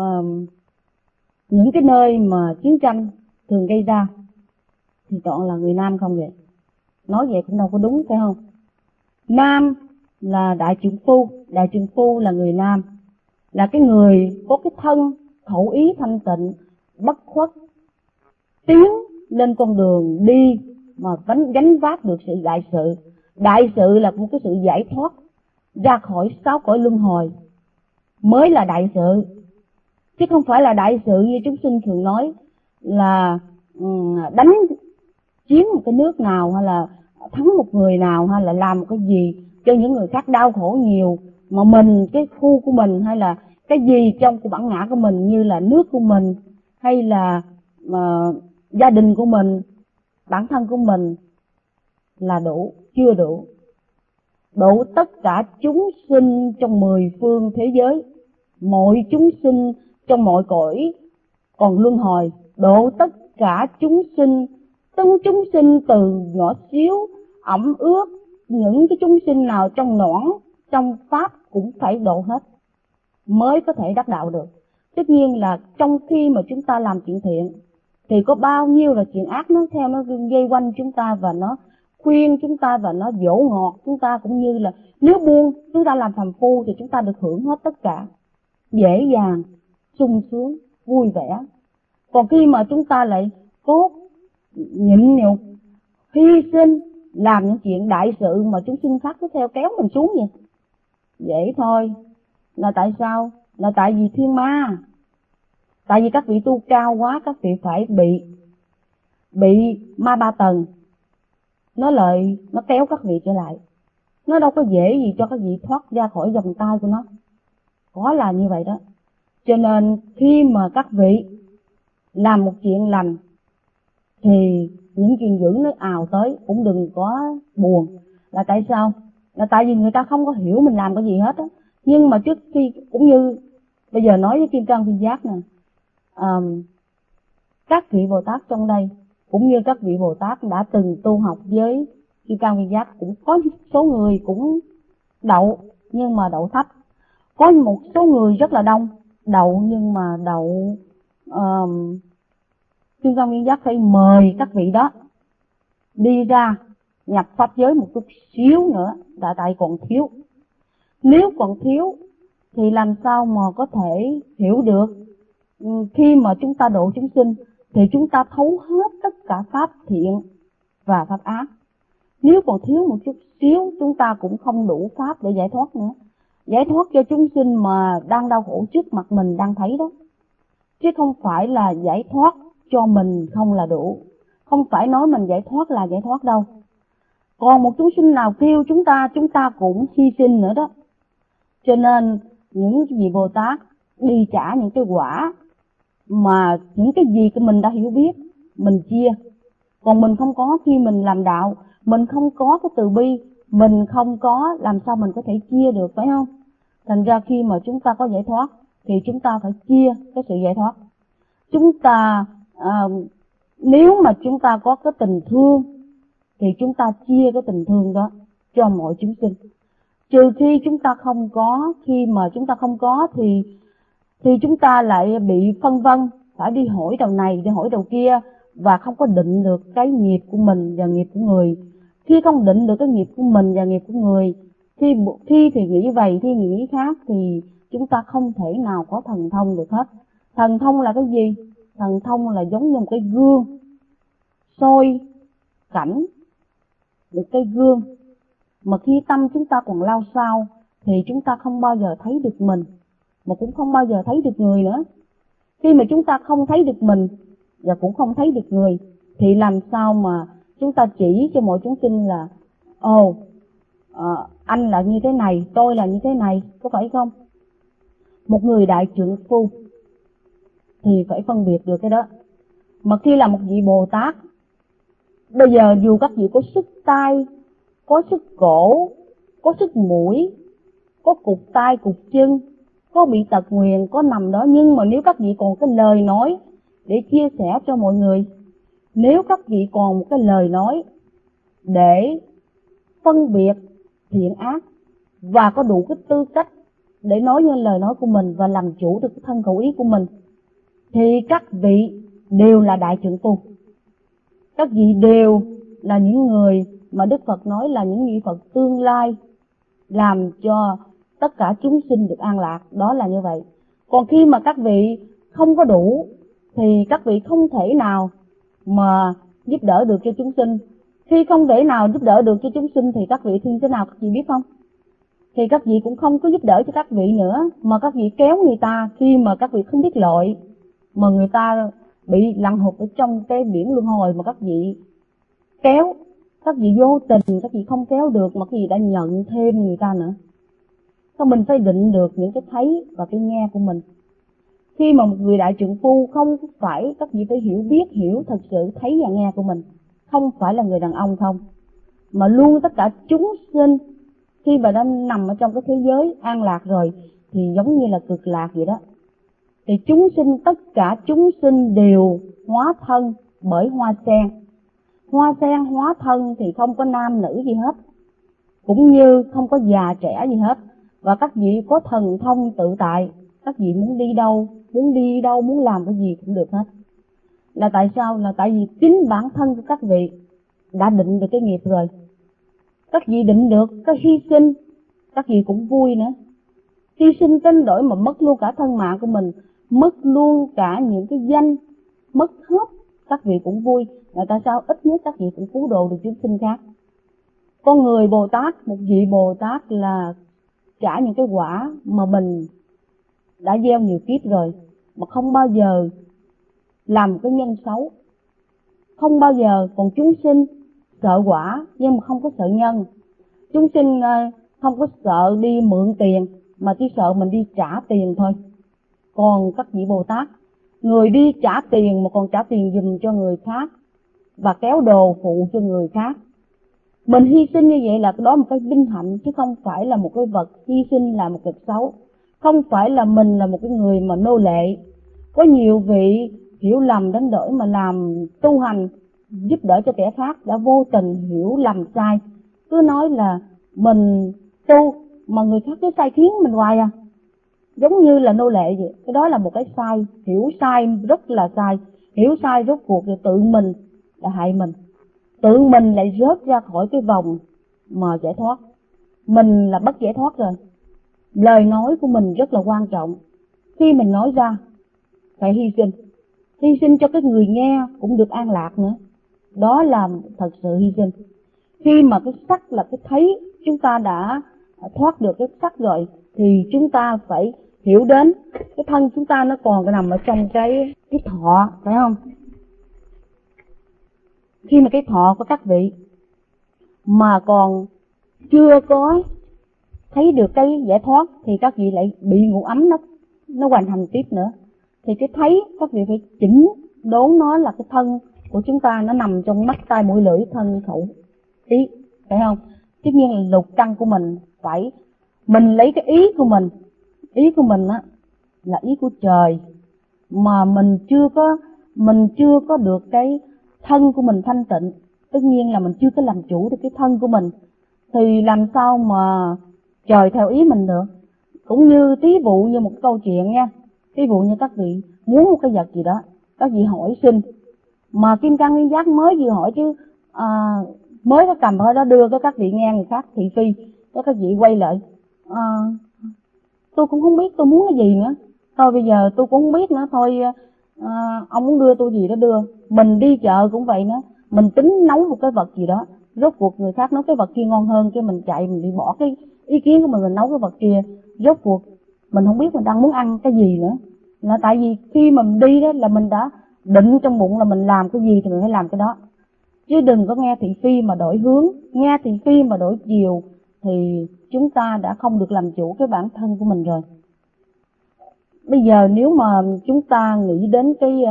những cái nơi mà chiến tranh thường gây ra thì toàn là người nam không vậy? Nói vậy cũng đâu có đúng, phải không? Nam là đại trượng phu, đại trượng phu là người nam, là cái người có cái thân khẩu ý thanh tịnh, bất khuất, tiến lên con đường đi mà gánh, gánh vác được sự đại sự. Đại sự là một cái sự giải thoát ra khỏi sáu cõi luân hồi mới là đại sự, chứ không phải là đại sự như chúng sinh thường nói là um, đánh chiếm một cái nước nào, hay là thắng một người nào, hay là làm một cái gì cho những người khác đau khổ nhiều, mà mình, cái khu của mình, hay là cái gì trong của bản ngã của mình, như là nước của mình, hay là uh, gia đình của mình, bản thân của mình là đủ, chưa đủ. Đủ tất cả chúng sinh trong mười phương thế giới, mọi chúng sinh trong mọi cõi còn luân hồi, độ tất cả chúng sinh, tất chúng sinh từ nhỏ xíu, ẩm ướt, những cái chúng sinh nào trong nõn, trong pháp cũng phải độ hết, mới có thể đắc đạo được. Tất nhiên là trong khi mà chúng ta làm chuyện thiện, thì có bao nhiêu là chuyện ác nó theo, nó dây quanh chúng ta, và nó khuyên chúng ta, và nó dỗ ngọt chúng ta, cũng như là nếu buông chúng ta làm phàm phu thì chúng ta được hưởng hết tất cả, dễ dàng, sung sướng, vui vẻ. Còn khi mà chúng ta lại cố nhịn nhục, hy sinh, làm những chuyện đại sự mà chúng sinh khác cứ theo kéo mình xuống vậy, dễ thôi. Là tại sao? Là tại vì thiên ma. Tại vì các vị tu cao quá, các vị phải bị bị ma ba tầng nó lợi, nó kéo các vị trở lại. Nó đâu có dễ gì cho các vị thoát ra khỏi vòng tay của nó, có là như vậy đó. Cho nên khi mà các vị làm một chuyện lành thì những chuyện dữ nó ào tới cũng đừng có buồn. Là tại sao? Là tại vì người ta không có hiểu mình làm cái gì hết á. Nhưng mà trước khi, cũng như bây giờ nói với Kim Cang Viên Giác nè, um, các vị Bồ Tát trong đây, cũng như các vị Bồ Tát đã từng tu học với Kim Cang Viên Giác, cũng có số người cũng đậu nhưng mà đậu thấp, có một số người rất là đông đậu nhưng mà đậu um, Kim Cang Viên Giác phải mời các vị đó đi ra nhập pháp giới một chút xíu nữa, tại tại còn thiếu. Nếu còn thiếu thì làm sao mà có thể hiểu được. Khi mà chúng ta độ chúng sinh thì chúng ta thấu hết tất cả pháp thiện và pháp ác. Nếu còn thiếu một chút xíu, chúng ta cũng không đủ pháp để giải thoát nữa. Giải thoát cho chúng sinh mà đang đau khổ trước mặt mình đang thấy đó, chứ không phải là giải thoát cho mình không là đủ. Không phải nói mình giải thoát là giải thoát đâu. Còn một chúng sinh nào kêu chúng ta, chúng ta cũng hy sinh nữa đó. Cho nên những vị Bồ Tát đi trả những cái quả mà những cái gì của mình đã hiểu biết, mình chia. Còn mình không có, khi mình làm đạo, mình không có cái từ bi, mình không có, làm sao mình có thể chia được, phải không? Thành ra khi mà chúng ta có giải thoát thì chúng ta phải chia cái sự giải thoát. Chúng ta à, nếu mà chúng ta có cái tình thương thì chúng ta chia cái tình thương đó cho mọi chúng sinh. Trừ khi chúng ta không có, khi mà chúng ta không có thì thì chúng ta lại bị phân vân, phải đi hỏi đầu này, đi hỏi đầu kia, và không có định được cái nghiệp của mình và nghiệp của người. Khi không định được cái nghiệp của mình và nghiệp của người, khi, khi thì nghĩ vậy, khi nghĩ khác, thì chúng ta không thể nào có thần thông được hết. Thần thông là cái gì? Thần thông là giống như một cái gương soi cảnh, một cái gương mà khi tâm chúng ta còn lao xao thì chúng ta không bao giờ thấy được mình, mà cũng không bao giờ thấy được người nữa. Khi mà chúng ta không thấy được mình và cũng không thấy được người thì làm sao mà chúng ta chỉ cho mọi chúng sinh là ồ, à, anh là như thế này, tôi là như thế này, có phải không? Một người đại trượng phu thì phải phân biệt được cái đó. Mà khi là một vị Bồ Tát, bây giờ dù các vị có sức tay, có sức cổ, có sức mũi, có cục tay, cục chân, có bị tật nguyền, có nằm đó, nhưng mà nếu các vị còn cái lời nói để chia sẻ cho mọi người, nếu các vị còn một cái lời nói để phân biệt thiện ác và có đủ cái tư cách để nói những lời nói của mình và làm chủ được cái thân khẩu ý của mình, thì các vị đều là đại trượng phu. Các vị đều là những người mà Đức Phật nói là những vị Phật tương lai làm cho tất cả chúng sinh được an lạc, đó là như vậy. Còn khi mà các vị không có đủ thì các vị không thể nào mà giúp đỡ được cho chúng sinh. Khi không thể nào giúp đỡ được cho chúng sinh thì các vị thiên thế nào các vị biết không? Thì các vị cũng không có giúp đỡ cho các vị nữa, mà các vị kéo người ta khi mà các vị không biết lội, mà người ta bị lặn hụt ở trong cái biển luân hồi mà các vị kéo, các vị vô tình, các vị không kéo được mà các vị đã nhận thêm người ta nữa. Sao mình phải định được những cái thấy và cái nghe của mình. Khi mà một người đại trượng phu không phải các vị phải hiểu biết, hiểu thật sự thấy và nghe của mình, không phải là người đàn ông không, mà luôn tất cả chúng sinh khi mà đã nằm ở trong cái thế giới an lạc rồi thì giống như là cực lạc vậy đó. Thì chúng sinh, tất cả chúng sinh đều hóa thân bởi hoa sen. Hoa sen hóa thân thì không có nam nữ gì hết, cũng như không có già trẻ gì hết. Và các vị có thần thông tự tại, các vị muốn đi đâu, muốn đi đâu, muốn làm cái gì cũng được hết. Là tại sao? Là tại vì chính bản thân của các vị đã định được cái nghiệp rồi. Các vị định được cái hy sinh, các vị cũng vui nữa. Hy sinh trên đổi mà mất luôn cả thân mạng của mình, mất luôn cả những cái danh, mất hết, các vị cũng vui. Là tại sao? Ít nhất các vị cũng cứu độ được chúng sinh khác. Con người Bồ Tát, một vị Bồ Tát là trả những cái quả mà mình đã gieo nhiều kiếp rồi, mà không bao giờ làm một cái nhân xấu, không bao giờ. Còn chúng sinh sợ quả nhưng mà không có sợ nhân. Chúng sinh không có sợ đi mượn tiền, mà chỉ sợ mình đi trả tiền thôi. Còn các vị Bồ Tát, người đi trả tiền mà còn trả tiền giùm cho người khác và kéo đồ phụ cho người khác. Mình hy sinh như vậy là đó một cái vinh hạnh, chứ không phải là một cái vật hy sinh là một việc xấu. Không phải là mình là một cái người mà nô lệ. Có nhiều vị hiểu lầm đến đổi mà làm tu hành giúp đỡ cho kẻ khác, đã vô tình hiểu lầm sai. Cứ nói là mình tu mà người khác cứ sai khiến mình hoài à, giống như là nô lệ vậy. Cái đó là một cái sai, hiểu sai rất là sai. Hiểu sai rốt cuộc thì tự mình đã hại mình. tự mình lại rớt ra khỏi cái vòng mà giải thoát. Mình là bất giải thoát rồi. Lời nói của mình rất là quan trọng. Khi mình nói ra phải hy sinh, hy sinh cho cái người nghe cũng được an lạc nữa. Đó là thật sự hy sinh. Khi mà cái sắc là cái thấy, chúng ta đã thoát được cái sắc rồi, thì chúng ta phải hiểu đến cái thân chúng ta nó còn nằm ở trong cái cái thọ, phải không? Khi mà cái thọ của các vị mà còn chưa có thấy được cái giải thoát thì các vị lại bị ngủ ấm nó nó hoàn thành tiếp nữa. Thì cái thấy các vị phải chỉnh đốn nó là cái thân của chúng ta nó nằm trong mắt tai mũi lưỡi thân khẩu ý, phải không? Tất nhiên là lục căn của mình phải mình lấy cái ý của mình, ý của mình á là ý của trời, mà mình chưa có mình chưa có được cái thân của mình thanh tịnh, tất nhiên là mình chưa có làm chủ được cái thân của mình, thì làm sao mà trời theo ý mình được. Cũng như tí vụ như một câu chuyện nha, tí vụ như các vị muốn một cái vật gì đó, các vị hỏi xin, mà Kim Cang Nguyên Giác mới vừa hỏi chứ à, mới có cầm hơi đó đưa cho các vị nghe, người khác thị phi, cho các vị quay lại à, tôi cũng không biết tôi muốn cái gì nữa, thôi bây giờ tôi cũng không biết nữa, thôi à, ông muốn đưa tôi gì đó đưa. Mình đi chợ cũng vậy nữa, mình tính nấu một cái vật gì đó, rốt cuộc người khác nấu cái vật kia ngon hơn, cái mình chạy mình đi bỏ cái ý kiến của mình, mình nấu cái vật kia, rốt cuộc mình không biết mình đang muốn ăn cái gì nữa. Là tại vì khi mà mình đi đó là mình đã định trong bụng là mình làm cái gì thì mình phải làm cái đó, chứ đừng có nghe thị phi mà đổi hướng. Nghe thị phi mà đổi chiều thì chúng ta đã không được làm chủ cái bản thân của mình rồi. Bây giờ nếu mà chúng ta nghĩ đến cái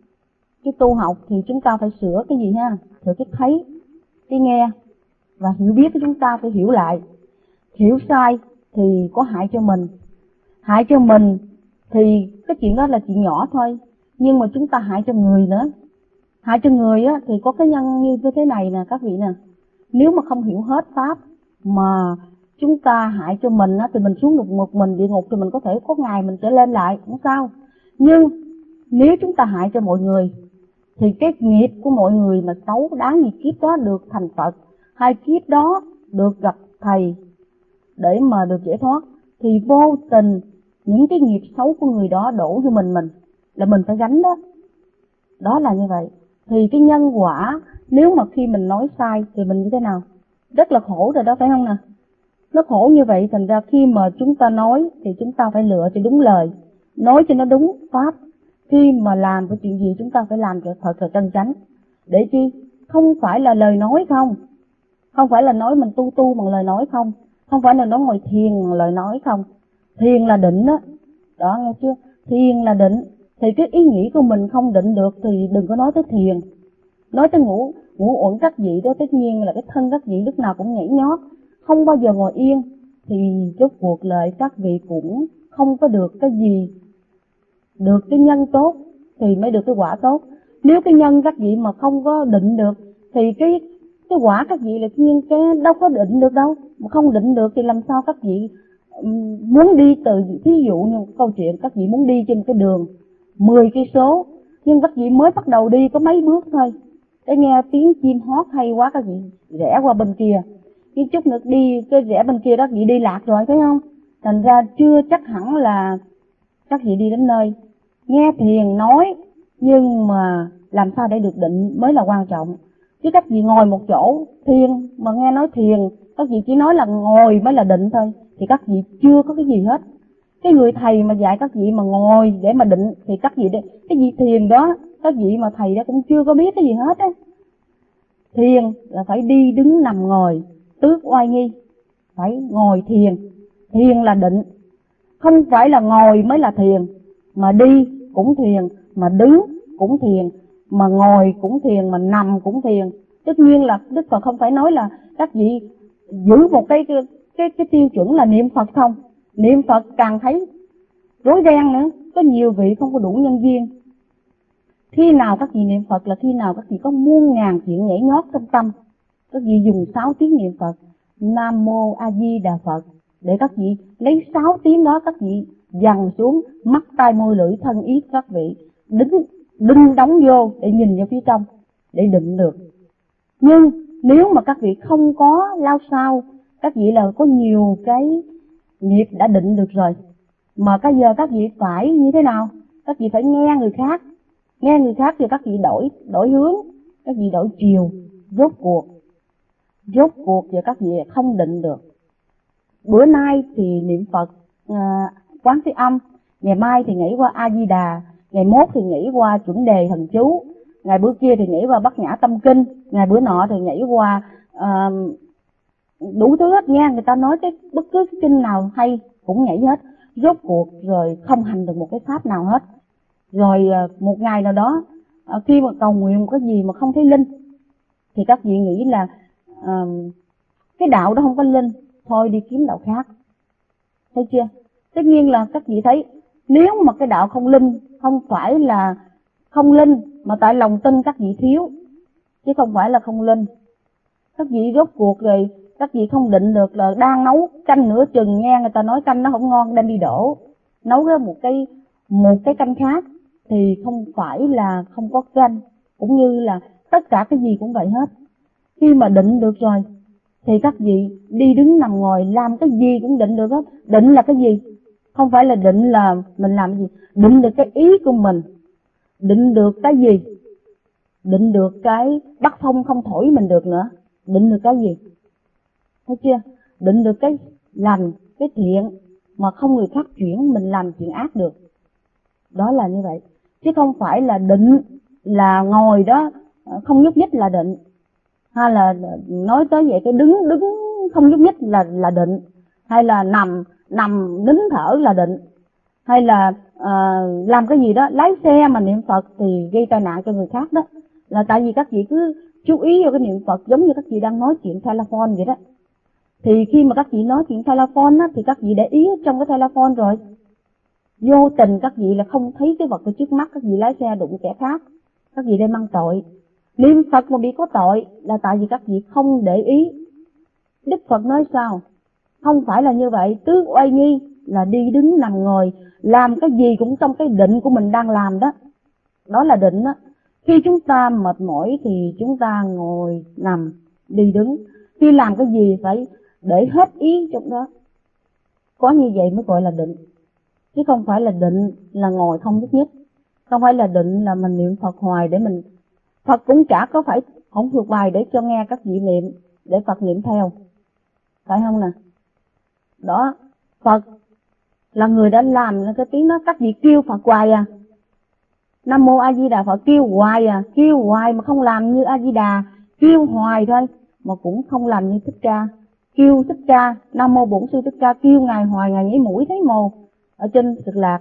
cái tu học thì chúng ta phải sửa cái gì ha? Sửa cái thấy, cái nghe và hiểu biết của chúng ta phải hiểu lại. Hiểu sai thì có hại cho mình. Hại cho mình thì cái chuyện đó là chuyện nhỏ thôi, nhưng mà chúng ta hại cho người nữa. Hại cho người á thì có cái nhân như thế này nè các vị nè. Nếu mà không hiểu hết pháp mà chúng ta hại cho mình á thì mình xuống được một mình địa ngục thì mình có thể có ngày mình sẽ lên lại, không sao. Nhưng nếu chúng ta hại cho mọi người thì cái nghiệp của mọi người mà xấu đáng gì kiếp đó được thành Phật, hai kiếp đó được gặp thầy để mà được giải thoát, thì vô tình những cái nghiệp xấu của người đó đổ cho mình mình là mình phải gánh đó. Đó là như vậy. Thì cái nhân quả nếu mà khi mình nói sai thì mình như thế nào? Rất là khổ rồi đó, phải không nè? Nó khổ như vậy, thành ra khi mà chúng ta nói thì chúng ta phải lựa cho đúng lời, nói cho nó đúng pháp. Khi mà làm cái chuyện gì chúng ta phải làm cho thật là chân chánh. Để chi? Không phải là lời nói không, không phải là nói mình tu tu bằng lời nói không, không phải là nói ngồi thiền bằng lời nói không. Thiền là định đó, đó nghe chưa? Thiền là định, thì cái ý nghĩ của mình không định được thì đừng có nói tới thiền. Nói tới ngũ ngũ uẩn các vị đó, tất nhiên là cái thân các vị lúc nào cũng nhảy nhót, không bao giờ ngồi yên, thì rốt cuộc lại các vị cũng không có được cái gì. Được cái nhân tốt thì mới được cái quả tốt. Nếu cái nhân các vị mà không có định được thì cái cái quả các vị là nhiên cái đâu có định được đâu. Mà không định được thì làm sao các vị um, muốn đi từ, thí dụ như một câu chuyện các vị muốn đi trên cái đường mười cây số, nhưng các vị mới bắt đầu đi có mấy bước thôi, để nghe tiếng chim hót hay quá các vị rẽ qua bên kia, cái chút nữa đi cái rẽ bên kia đó các vị đi lạc rồi, thấy không? Thành ra chưa chắc hẳn là các vị đi đến nơi. Nghe thiền nói nhưng mà làm sao để được định mới là quan trọng. Chứ các vị ngồi một chỗ thiền mà nghe nói thiền, các vị chỉ nói là ngồi mới là định thôi, thì các vị chưa có cái gì hết. Cái người thầy mà dạy các vị mà ngồi để mà định thì các vị cái gì thiền đó, các vị mà thầy đó cũng chưa có biết cái gì hết á. Thiền là phải đi đứng nằm ngồi tước oai nghi, phải ngồi thiền. Thiền là định, không phải là ngồi mới là thiền, mà đi cũng thiền, mà đứng cũng thiền, mà ngồi cũng thiền, mà nằm cũng thiền. Tất nhiên là Đức Phật không phải nói là các vị giữ một cái cái cái, cái tiêu chuẩn là niệm Phật không. Niệm Phật càng thấy rối ren nữa, có nhiều vị không có đủ nhân duyên. Khi nào các vị niệm Phật là khi nào các vị có muôn ngàn chuyện nhảy nhót trong tâm. Các vị dùng sáu tiếng niệm Phật Nam Mô A Di Đà Phật, để các vị lấy sáu tiếng đó các vị dằn xuống mắt tai môi lưỡi thân ý các vị, đứng đinh đóng vô để nhìn vào phía trong để định được. Nhưng nếu mà các vị không có lao sao, các vị là có nhiều cái nghiệp đã định được rồi, mà bây giờ các vị phải như thế nào? Các vị phải nghe người khác, nghe người khác thì các vị đổi đổi hướng, các vị đổi chiều, rốt cuộc rốt cuộc giờ các vị không định được. Bữa nay thì niệm Phật à, Quán Thế Âm, ngày mai thì nghĩ qua A Di Đà, ngày mốt thì nghĩ qua chuẩn đề thần chú, ngày bữa kia thì nghĩ qua Bát Nhã Tâm Kinh, ngày bữa nọ thì nghĩ qua à, đủ thứ hết nha. Người ta nói cái bất cứ cái kinh nào hay cũng nhảy hết, rốt cuộc rồi không hành được một cái pháp nào hết. Rồi à, một ngày nào đó à, khi mà cầu nguyện một cái gì mà không thấy linh thì các vị nghĩ là à, cái đạo đó không có linh, thôi đi kiếm đạo khác. Thấy chưa? Tất nhiên là các vị thấy nếu mà cái đạo không linh, không phải là không linh mà tại lòng tin các vị thiếu, chứ không phải là không linh. Các vị rốt cuộc rồi các vị không định được là đang nấu canh nửa chừng nghe người ta nói canh nó không ngon đem đi đổ, nấu ra một cái một cái canh khác thì không phải là không có canh. Cũng như là tất cả cái gì cũng vậy hết. Khi mà định được rồi thì các vị đi đứng nằm ngồi làm cái gì cũng định được hết. Định là cái gì? Không phải là định là mình làm cái gì, định được cái ý của mình. Định được cái gì? Định được cái bắc phong không thổi mình được nữa. Định được cái gì? Thấy chưa? Định được cái lành, cái thiện mà không người khác chuyển mình làm chuyện ác được. Đó là như vậy. Chứ không phải là định là ngồi đó không nhúc nhích là định. Hay là nói tới vậy cái đứng đứng không nhúc nhích là là định. Hay là nằm nằm nín thở là định. Hay là uh, làm cái gì đó lái xe mà niệm Phật thì gây tai nạn cho người khác đó. Là tại vì các vị cứ chú ý vào cái niệm Phật giống như các vị đang nói chuyện telephone vậy đó. Thì khi mà các vị nói chuyện telephone á, thì các vị để ý trong cái telephone rồi. Vô tình các vị là không thấy cái vật ở trước mắt, các vị lái xe đụng kẻ khác, các vị đang mang tội. Niệm Phật mà bị có tội là tại vì các vị không để ý. Đức Phật nói sao? Không phải là như vậy. Tứ oai nghi là đi đứng nằm ngồi, làm cái gì cũng trong cái định của mình đang làm đó. Đó là định đó. Khi chúng ta mệt mỏi thì chúng ta ngồi, nằm, đi đứng. Khi làm cái gì phải để hết ý trong đó. Có như vậy mới gọi là định. Chứ không phải là định là ngồi không nhúc nhích. Không phải là định là mình niệm Phật hoài để mình... Phật cũng chả có phải không thuộc bài để cho nghe các vị niệm, để Phật niệm theo. Phải không nè? Đó, Phật là người đã làm cái tiếng đó, các vị kêu Phật hoài à. Nam Mô A Di Đà Phật kêu hoài à, kêu hoài mà không làm như A Di Đà, kêu hoài thôi mà cũng không làm như Thích Ca. Kêu Thích Ca, Nam Mô Bổn Sư Thích Ca kêu ngài hoài, ngài nhảy mũi thấy mồ ở trên Cực Lạc.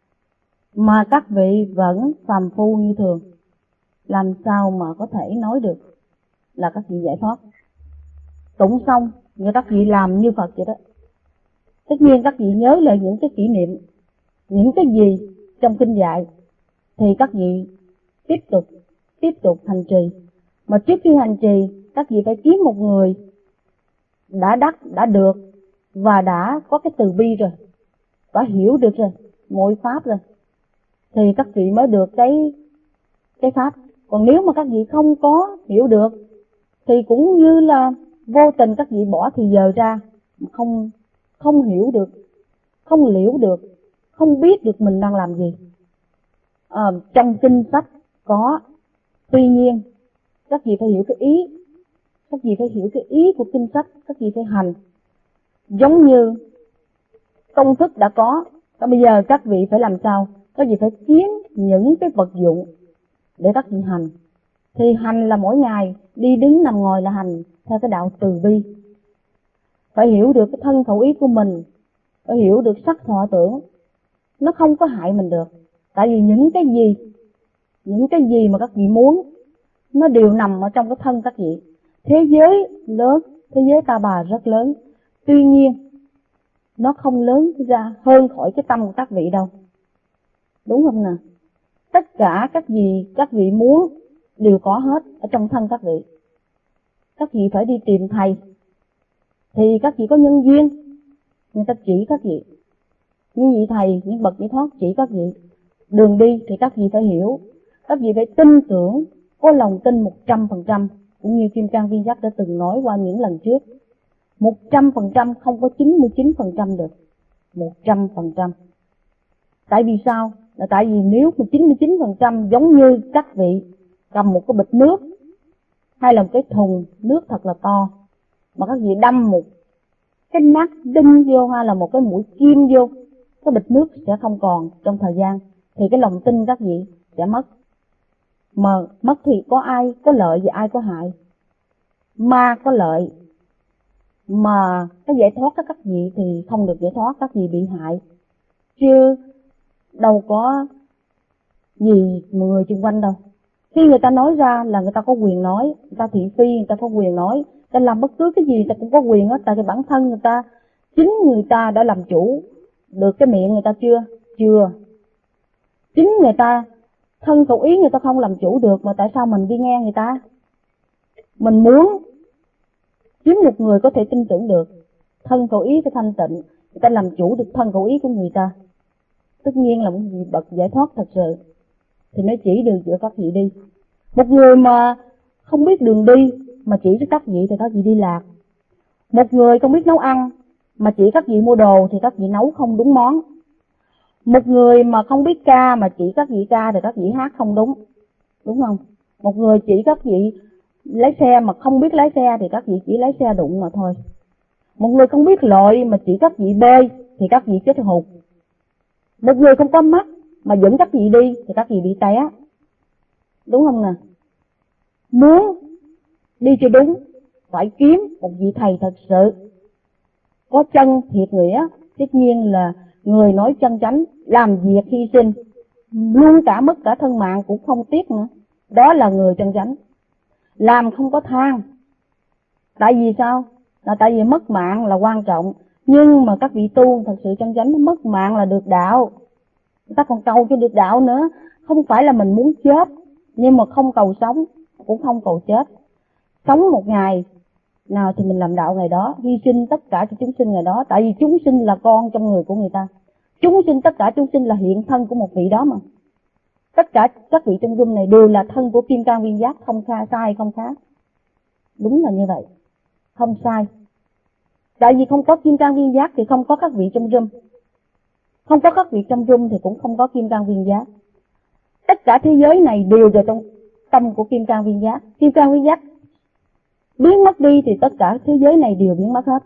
Mà các vị vẫn phàm phu như thường, làm sao mà có thể nói được là các vị giải thoát. Tụng xong, như các vị làm như Phật vậy đó. Tất nhiên các vị nhớ lại những cái kỷ niệm, những cái gì trong kinh dạy, thì các vị tiếp tục, tiếp tục hành trì. Mà trước khi hành trì, các vị phải kiếm một người đã đắc, đã được và đã có cái từ bi rồi, đã hiểu được rồi, mọi pháp rồi, thì các vị mới được cái cái pháp. Còn nếu mà các vị không có hiểu được thì cũng như là vô tình các vị bỏ thì giờ ra, không không hiểu được, không liễu được, không biết được mình đang làm gì. À, trong kinh sách có, tuy nhiên các vị phải hiểu cái ý, các vị phải hiểu cái ý của kinh sách, các vị phải hành. Giống như công thức đã có, và bây giờ các vị phải làm sao? Các vị phải kiếm những cái vật dụng để các vị hành. Thì hành là mỗi ngày đi đứng nằm ngồi là hành theo cái đạo từ bi. Phải hiểu được cái thân khẩu ý của mình, phải hiểu được sắc thọ tưởng, nó không có hại mình được. Tại vì những cái gì, những cái gì mà các vị muốn, nó đều nằm ở trong cái thân các vị. Thế giới lớn, thế giới ta bà rất lớn, tuy nhiên nó không lớn ra hơn khỏi cái tâm của các vị đâu. Đúng không nè? Tất cả các gì các vị muốn đều có hết ở trong thân các vị. Các vị phải đi tìm thầy, thì các vị có nhân duyên, người ta chỉ các vị. Những vị thầy, những bậc giải thoát chỉ các vị đường đi thì các vị phải hiểu. Các vị phải tin tưởng, có lòng tin một trăm phần trăm cũng như Kim Cang Viên Giác đã từng nói qua những lần trước. Một trăm phần trăm không có chín mươi chín phần trăm được. Một trăm phần trăm. Tại vì sao? Là tại vì nếu mà chín mươi chín phần trăm giống như các vị cầm một cái bịch nước hay là một cái thùng nước thật là to, mà các vị đâm một cái nát đinh vô hay là một cái mũi kim vô, cái bịch nước sẽ không còn trong thời gian, thì cái lòng tin các vị sẽ mất. Mà mất thì có ai có lợi và ai có hại? Ma có lợi, mà cái giải thoát của các vị thì không được giải thoát, các vị bị hại. Chứ đâu có gì mọi người xung quanh đâu. Khi người ta nói ra là người ta có quyền nói, người ta thị phi, người ta có quyền nói, người ta làm bất cứ cái gì người ta cũng có quyền hết. Tại vì bản thân người ta, chính người ta đã làm chủ được cái miệng người ta chưa? Chưa. Chính người ta, thân khẩu ý người ta không làm chủ được, mà tại sao mình đi nghe người ta? Mình muốn chính một người có thể tin tưởng được, thân khẩu ý phải thanh tịnh, người ta làm chủ được thân khẩu ý của người ta. Tất nhiên là một vị bậc giải thoát thật sự thì mới chỉ đường giữa các vị đi. Một người mà không biết đường đi mà chỉ cho các vị thì các vị đi lạc. Một người không biết nấu ăn mà chỉ các vị mua đồ thì các vị nấu không đúng món. Một người mà không biết ca mà chỉ các vị ca thì các vị hát không đúng, đúng không? Một người chỉ các vị lái xe mà không biết lái xe thì các vị chỉ lái xe đụng mà thôi. Một người không biết lội mà chỉ các vị bơi thì các vị chết hụt. Một người không có mắt mà dẫn các vị đi thì các vị bị té, đúng không nè? Muốn đi cho đúng phải kiếm một vị thầy thật sự có chân thiệt nghĩa. Tất nhiên là người nói chân chánh, làm việc hy sinh, luôn cả mất cả thân mạng cũng không tiếc nữa. Đó là người chân chánh. Làm không có than. Tại vì sao? Là tại vì mất mạng là quan trọng. Nhưng mà các vị tu thật sự chân chánh, mất mạng là được đạo. Người ta còn cầu cho được đạo nữa. Không phải là mình muốn chết, nhưng mà không cầu sống, cũng không cầu chết. Sống một ngày nào thì mình làm đạo ngày đó, hy sinh tất cả cho chúng sinh ngày đó. Tại vì chúng sinh là con trong người của người ta. Chúng sinh, tất cả chúng sinh là hiện thân của một vị đó mà. Tất cả các vị trong room này đều là thân của Kim Cang Viên Giác, không sai, sai không khác. Đúng là như vậy, không sai. Tại vì không có Kim Cang Viên Giác thì không có các vị trong room. Không có các vị trong room thì cũng không có Kim Cang Viên Giác. Tất cả thế giới này đều vào trong tâm của Kim Cang Viên Giác. Kim Cang Viên Giác biến mất đi thì tất cả thế giới này đều biến mất hết.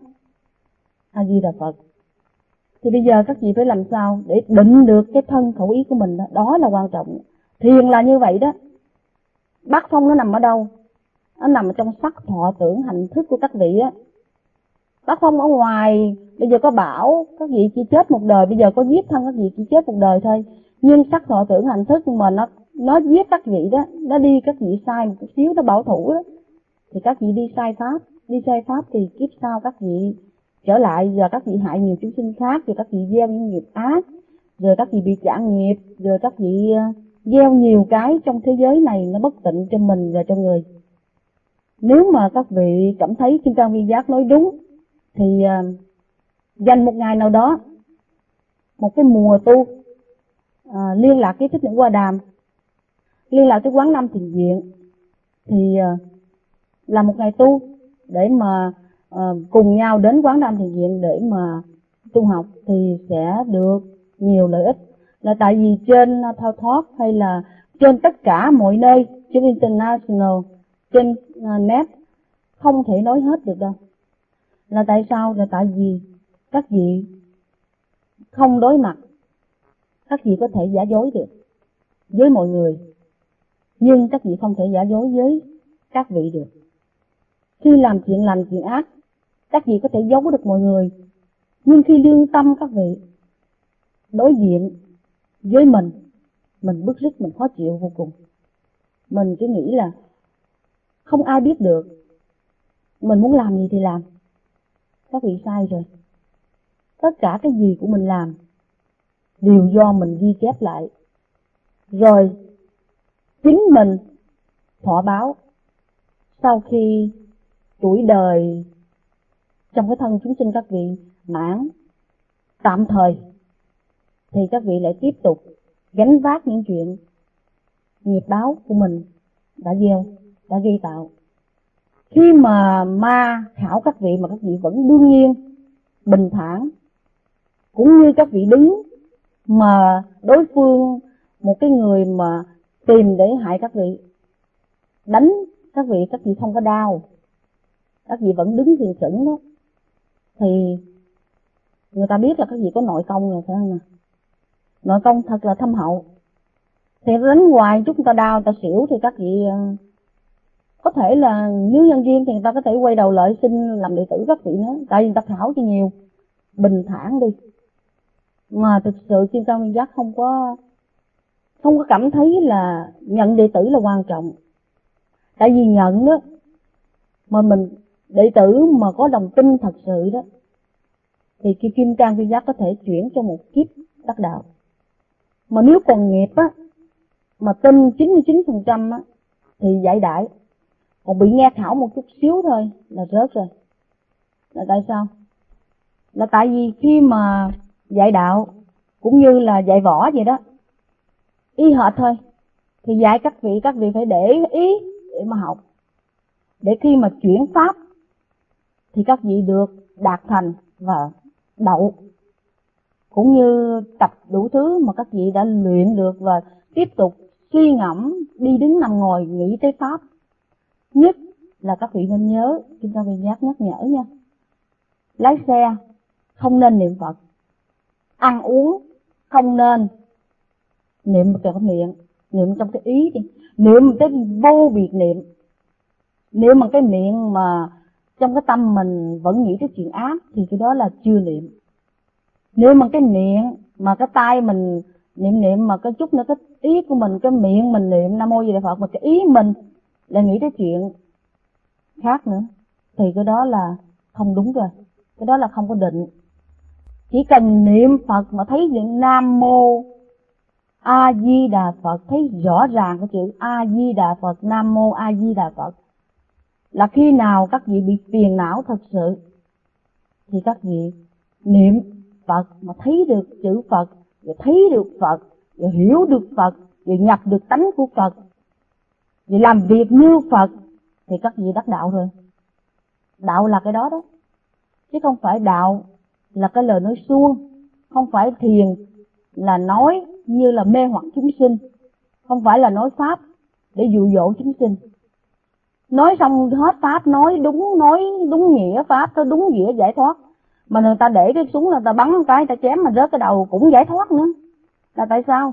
A Di Đà Phật. Thì bây giờ các vị phải làm sao để định được cái thân khẩu ý của mình đó, đó là quan trọng. Thiền là như vậy đó. Bát phong nó nằm ở đâu? Nó nằm ở trong sắc thọ tưởng hành thức của các vị á. Bát phong ở ngoài, bây giờ có bảo các vị chỉ chết một đời, bây giờ có giết thân các vị chỉ chết một đời thôi. Nhưng sắc thọ tưởng hành thức mà nó nó giết các vị đó, nó đi các vị sai một chút xíu, nó bảo thủ đó, thì các vị đi sai pháp, đi sai pháp thì kiếp sau các vị trở lại, giờ các vị hại nhiều chúng sinh khác, rồi các vị gieo những nghiệp ác, rồi các vị bị trả nghiệp, rồi các vị gieo nhiều cái trong thế giới này nó bất tịnh cho mình và cho người. Nếu mà các vị cảm thấy Kim Cang Viên Giác nói đúng thì uh, dành một ngày nào đó, một cái mùa tu, uh, liên lạc với Thích Nữ Hoa Đàm, liên lạc với Quán Nam Thiền Viện, thì uh, là một ngày tu để mà uh, cùng nhau đến Quán Nam Thiền Viện để mà tu học thì sẽ được nhiều lợi ích. Là tại vì trên uh, Thao Thoát hay là trên tất cả mọi nơi, trên International, trên uh, net không thể nói hết được đâu. Là tại sao? Là tại vì các vị không đối mặt, các vị có thể giả dối được với mọi người, nhưng các vị không thể giả dối với các vị được. Khi làm chuyện lành chuyện ác, các vị có thể giấu được mọi người, nhưng khi lương tâm các vị đối diện với mình, mình bức rứt, mình khó chịu vô cùng. Mình cứ nghĩ là không ai biết được, mình muốn làm gì thì làm. Các vị sai rồi. Tất cả cái gì của mình làm đều do mình ghi chép lại, rồi chính mình thọ báo. Sau khi tuổi đời trong cái thân chúng sinh các vị mãn tạm thời, thì các vị lại tiếp tục gánh vác những chuyện nghiệp báo của mình đã gieo, đã gây tạo. Khi mà ma khảo các vị mà các vị vẫn đương nhiên, bình thản, cũng như các vị đứng mà đối phương một cái người mà tìm để hại các vị, đánh các vị, các vị không có đau, các vị vẫn đứng sừng sững đó, thì người ta biết là các vị có nội công rồi, phải không nào? Nội công thật là thâm hậu. Thì đánh hoài chút người ta đau, người ta xỉu thì các vị có thể là nếu nhân viên thì người ta có thể quay đầu lại xin làm đệ tử các vị nữa, tại vì người ta khảo cho nhiều. Bình thản đi. Mà thực sự chuyên cao nguyên giác không có không có cảm thấy là nhận đệ tử là quan trọng. Tại vì nhận đó, mà mình đệ tử mà có đồng tin thật sự đó, thì khi kim cang viên giác có thể chuyển cho một kiếp đắc đạo. Mà nếu còn nghiệp á, mà tin chín mươi chín phần trăm á, thì giải đại. Còn bị nghe khảo một chút xíu thôi là rớt rồi. Là tại sao? Là tại vì khi mà dạy đạo cũng như là dạy võ vậy đó, y hệt thôi, thì dạy các vị, các vị phải để ý để mà học, để khi mà chuyển pháp thì các vị được đạt thành và đậu, cũng như tập đủ thứ mà các vị đã luyện được và tiếp tục suy ngẫm, đi đứng nằm ngồi nghĩ tới pháp. Nhất là các vị nên nhớ, chúng ta bị nhắc nhắc nhở nha, lái xe không nên niệm Phật, ăn uống không nên niệm vào cái miệng, niệm trong cái ý đi, niệm cái vô biệt niệm, niệm bằng cái miệng mà trong cái tâm mình vẫn nghĩ cái chuyện ác thì cái đó là chưa niệm. Niệm bằng cái miệng mà cái tay mình niệm niệm mà cái chút nữa cái ý của mình, cái miệng mình niệm Nam Mô Di Đà Phật mà cái ý mình là nghĩ cái chuyện khác nữa, thì cái đó là không đúng rồi, cái đó là không có định. Chỉ cần niệm Phật mà thấy những Nam Mô A Di Đà Phật, thấy rõ ràng cái chữ A Di Đà Phật, Nam Mô A Di Đà Phật, là khi nào các vị bị phiền não thật sự thì các vị niệm Phật mà thấy được chữ Phật, rồi thấy được Phật, rồi hiểu được Phật, rồi nhập được tánh của Phật, rồi làm việc như Phật, thì các vị đắc đạo rồi. Đạo là cái đó đó, chứ không phải đạo là cái lời nói suông, không phải thiền là nói như là mê hoặc chúng sinh, không phải là nói pháp để dụ dỗ chúng sinh. Nói xong hết pháp, nói đúng, nói đúng nghĩa pháp, có đúng nghĩa giải thoát, mà người ta để cái súng là người ta bắn một cái, người ta chém mà rớt cái đầu cũng giải thoát nữa. Là tại sao?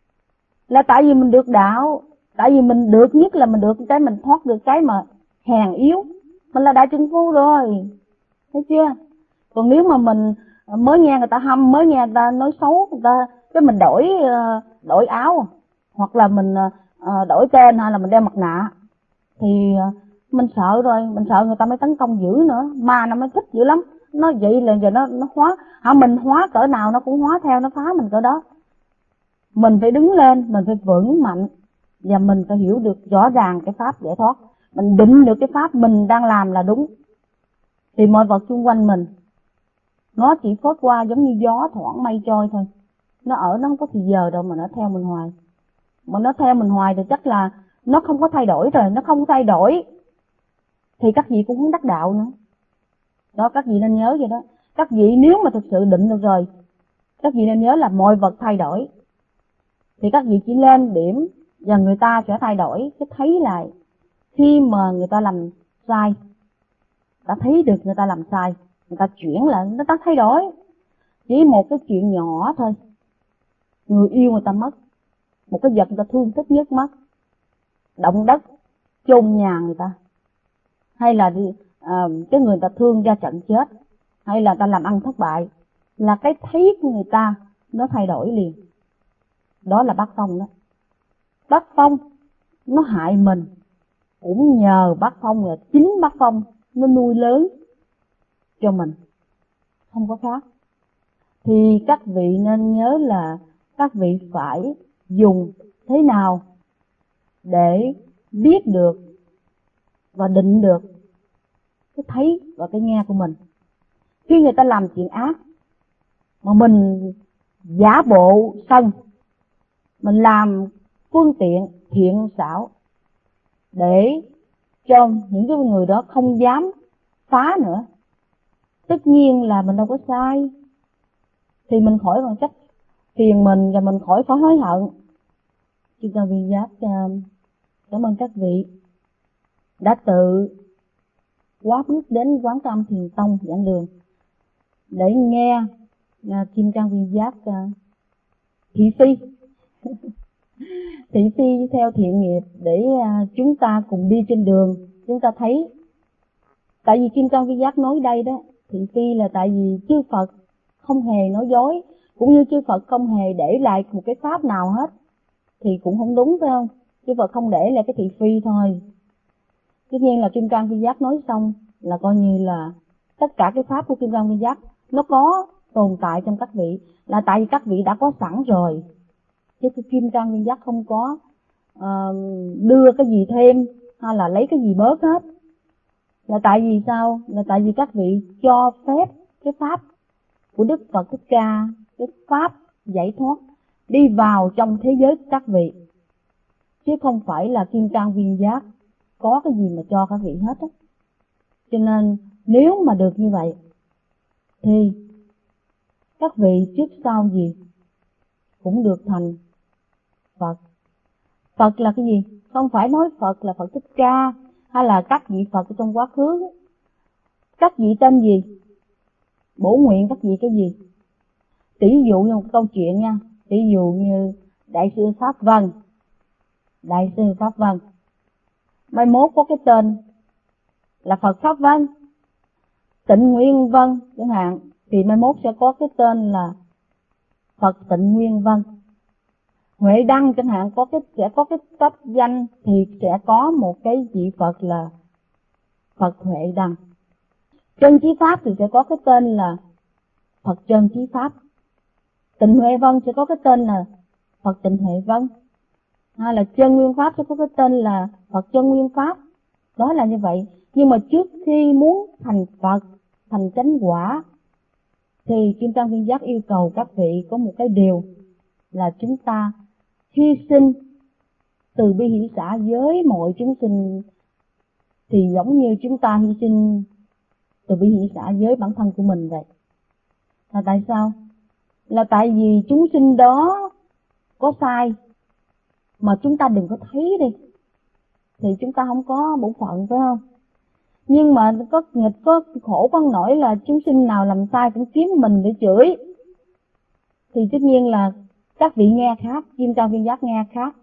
Là tại vì mình được đạo, tại vì mình được, nhất là mình được cái mình thoát được cái mà hèn yếu, mình là đại trượng phu rồi, thấy chưa? Còn nếu mà mình mới nghe người ta hâm, mới nghe người ta nói xấu người ta, cái mình đổi đổi áo, hoặc là mình đổi tên, hay là mình đeo mặt nạ, thì mình sợ rồi, mình sợ người ta mới tấn công dữ nữa, ma nó mới thích dữ lắm. Nó vậy là giờ nó nó hóa, hả mình hóa cỡ nào nó cũng hóa theo, nó phá mình cỡ đó. Mình phải đứng lên, mình phải vững mạnh, và mình phải hiểu được rõ ràng cái pháp giải thoát, mình định được cái pháp mình đang làm là đúng, thì mọi vật xung quanh mình nó chỉ phớt qua giống như gió thoảng mây trôi thôi. Nó ở nó không có thì giờ đâu mà nó theo mình hoài. Mà nó theo mình hoài thì chắc là nó không có thay đổi rồi, nó không thay đổi thì các vị cũng không đắc đạo nữa. Đó, các vị nên nhớ vậy đó. Các vị nếu mà thực sự định được rồi, các vị nên nhớ là mọi vật thay đổi, thì các vị chỉ lên điểm và người ta sẽ thay đổi cái thấy lại. Khi mà người ta làm sai, ta thấy được người ta làm sai, người ta chuyển lại, người ta thay đổi. Chỉ một cái chuyện nhỏ thôi, người yêu người ta mất, một cái vật người ta thương thích nhất mất, động đất chôn nhà người ta, hay là đi, à, cái người ta thương ra trận chết, hay là ta làm ăn thất bại, là cái thấy của người ta nó thay đổi liền. Đó là bát phong đó. Bát phong nó hại mình cũng nhờ bát phong, là chính bát phong nó nuôi lớn cho mình, không có khác. Thì các vị nên nhớ là các vị phải dùng thế nào để biết được và định được cái thấy và cái nghe của mình. Khi người ta làm chuyện ác mà mình giả bộ sân, mình làm phương tiện thiện xảo để cho những cái người đó không dám phá nữa. Tất nhiên là mình đâu có sai, thì mình khỏi bằng cách phiền mình và mình khỏi phải hối hận. Chư Cao Viên Giác cảm ơn các vị đã tự quá bước đến Quán Tâm Thiền Tông giảng đường để nghe uh, Kim Cang Viên Giác uh, thị phi thị phi theo thiện nghiệp để uh, chúng ta cùng đi trên đường. Chúng ta thấy, tại vì Kim Cang Viên Giác nói đây đó, thị phi là tại vì chư Phật không hề nói dối, cũng như chư Phật không hề để lại một cái pháp nào hết, thì cũng không đúng, phải không? Chư Phật không để lại cái thị phi thôi. Tất nhiên là Kim Cang Viên Giác nói xong là coi như là tất cả cái pháp của Kim Cang Viên Giác nó có tồn tại trong các vị, là tại vì các vị đã có sẵn rồi, chứ Kim Cang Viên Giác không có uh, đưa cái gì thêm hay là lấy cái gì bớt hết. Là tại vì sao? Là tại vì các vị cho phép cái pháp của Đức Phật Thích Ca, cái pháp giải thoát đi vào trong thế giới của các vị, chứ không phải là Kim Cang Viên Giác có cái gì mà cho các vị hết á. Cho nên nếu mà được như vậy thì các vị trước sau gì cũng được thành Phật. Phật là cái gì? Không phải nói Phật là Phật Thích Ca hay là các vị Phật ở trong quá khứ. Các vị tên gì? Bổ nguyện các vị cái gì? Tỷ dụ như một câu chuyện nha, tỷ dụ như Đại sư Pháp Vân. Đại sư Pháp Vân mai mốt có cái tên là Phật Pháp Vân. Tịnh Nguyên Vân chẳng hạn, thì mai mốt sẽ có cái tên là Phật Tịnh Nguyên Vân. Huệ Đăng chẳng hạn, có cái sẽ có cái cấp danh thì sẽ có một cái vị Phật là Phật Huệ Đăng. Chân Chí Pháp thì sẽ có cái tên là Phật Chân Chí Pháp. Tịnh Huệ Vân sẽ có cái tên là Phật Tịnh Huệ Vân. Hay là Chân Nguyên Pháp sẽ có cái tên là Phật Chân Nguyên Pháp. Đó là như vậy. Nhưng mà trước khi muốn thành Phật, thành chánh quả, thì Kim Cang Viên Giác yêu cầu các vị có một cái điều là chúng ta hy sinh từ bi hỷ xã với mọi chúng sinh, thì giống như chúng ta hy sinh từ bi hỷ xã với bản thân của mình vậy. Là tại sao? Là tại vì chúng sinh đó có sai mà chúng ta đừng có thấy đi, thì chúng ta không có bổn phận, phải không? Nhưng mà có nghịch, có khổ con nổi là chúng sinh nào làm sai cũng kiếm mình để chửi, thì tất nhiên là các vị nghe khác, Kim Cang Viên Giác nghe khác.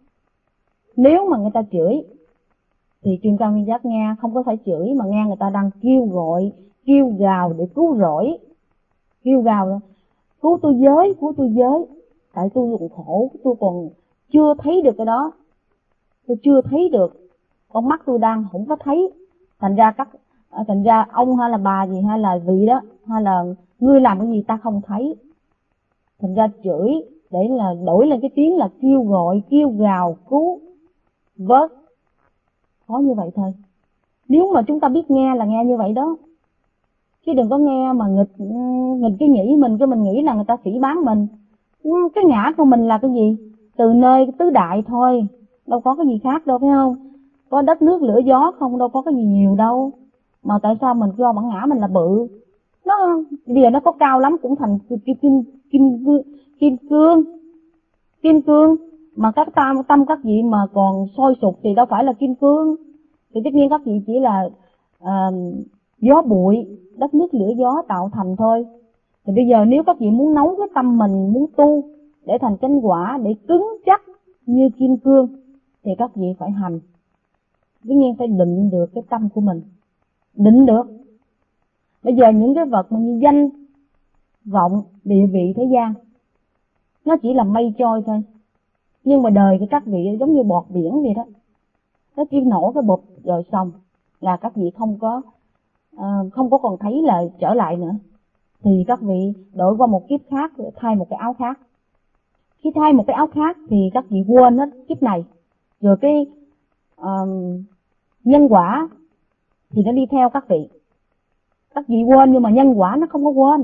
Nếu mà người ta chửi thì Kim Cang Viên Giác nghe không có phải chửi, mà nghe người ta đang kêu gọi, kêu gào để cứu rỗi, kêu gào cứu tôi với, cứu tôi với, tại tôi còn khổ, tôi còn chưa thấy được cái đó, tôi chưa thấy được, con mắt tôi đang không có thấy, thành ra các thành ra ông hay là bà gì hay là vị đó hay là ngươi làm cái gì ta không thấy, thành ra chửi để là đổi lên cái tiếng là kêu gọi, kêu gào cứu vớt. Có như vậy thôi. Nếu mà chúng ta biết nghe là nghe như vậy đó, chứ đừng có nghe mà nghịch nghịch cái nghĩ mình, cái mình nghĩ là người ta phỉ báng mình. Cái ngã của mình là cái gì? Từ nơi tứ đại thôi, đâu có cái gì khác đâu, phải không? Có đất nước lửa gió không, đâu có cái gì nhiều đâu. Mà tại sao mình do bản ngã mình là bự? Nó bây giờ nó có cao lắm cũng thành kim kim kim kim, kim cương, kim cương. Mà các tâm tâm các vị mà còn sôi sục thì đâu phải là kim cương. Thì tất nhiên các vị chỉ là uh, gió bụi, đất nước lửa gió tạo thành thôi. Thì bây giờ nếu các vị muốn nấu cái tâm mình, muốn tu để thành chánh quả, để cứng chắc như kim cương, thì các vị phải hành. Tất nhiên phải định được cái tâm của mình, định được. Bây giờ những cái vật như danh, vọng, địa vị thế gian, nó chỉ là mây trôi thôi. Nhưng mà đời của các vị giống như bọt biển vậy đó, nó chỉ nổ cái bụp rồi xong là các vị không có uh, không có còn thấy là trở lại nữa. Thì các vị đổi qua một kiếp khác, thay một cái áo khác. Khi thay một cái áo khác thì các vị quên hết kiếp này, rồi cái uh, nhân quả thì nó đi theo các vị. Các vị quên nhưng mà nhân quả nó không có quên.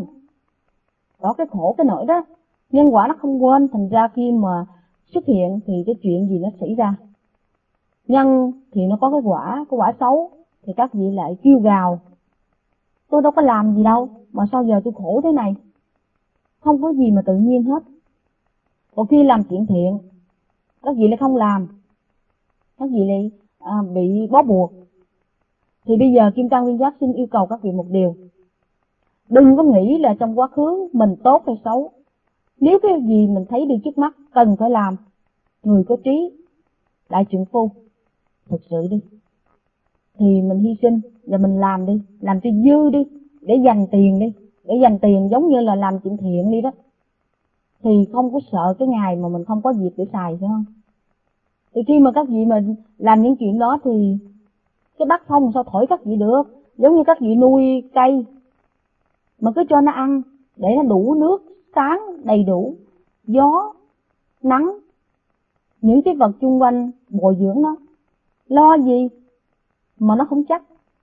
Đó cái khổ cái nỗi đó, nhân quả nó không quên, thành ra khi mà xuất hiện thì cái chuyện gì nó xảy ra. Nhân thì nó có cái quả, cái quả xấu thì các vị lại kêu gào, tôi đâu có làm gì đâu mà sao giờ tôi khổ thế này. Không có gì mà tự nhiên hết. Còn khi làm chuyện thiện, các vị lại không làm, các vị lại à, bị bó buộc. Thì bây giờ Kim Cang Viên Giác xin yêu cầu các vị một điều. Đừng có nghĩ là trong quá khứ mình tốt hay xấu. Nếu cái gì mình thấy đi trước mắt cần phải làm, người có trí, đại trượng phu, thực sự đi, thì mình hy sinh và mình làm đi, làm cho dư đi, để dành tiền đi, để dành tiền giống như là làm chuyện thiện đi đó. Thì không có sợ cái ngày mà mình không có việc để xài, phải không? Thì khi mà các vị mình làm những chuyện đó thì cái bát phong sao thổi các vị được. Giống như các vị nuôi cây mà cứ cho nó ăn để nó đủ nước, sáng đầy đủ, gió, nắng, những cái vật chung quanh bồi dưỡng nó. Lo gì mà nó không chắc.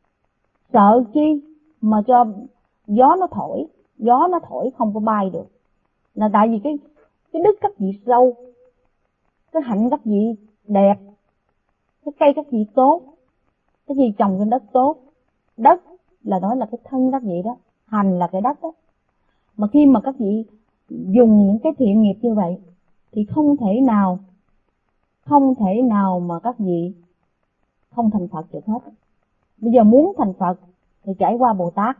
Sợ chi mà cho gió nó thổi, gió nó thổi không có bay được. Là tại vì cái cái đức các vị sâu, cái hạnh các vị đẹp, cái cây các vị tốt, cái gì trồng trên đất tốt. Đất là nói là cái thân các vị đó, hành là cái đất đó. Mà khi mà các vị dùng những cái thiện nghiệp như vậy thì không thể nào, không thể nào mà các vị không thành Phật được hết. Bây giờ muốn thành Phật thì trải qua Bồ Tát.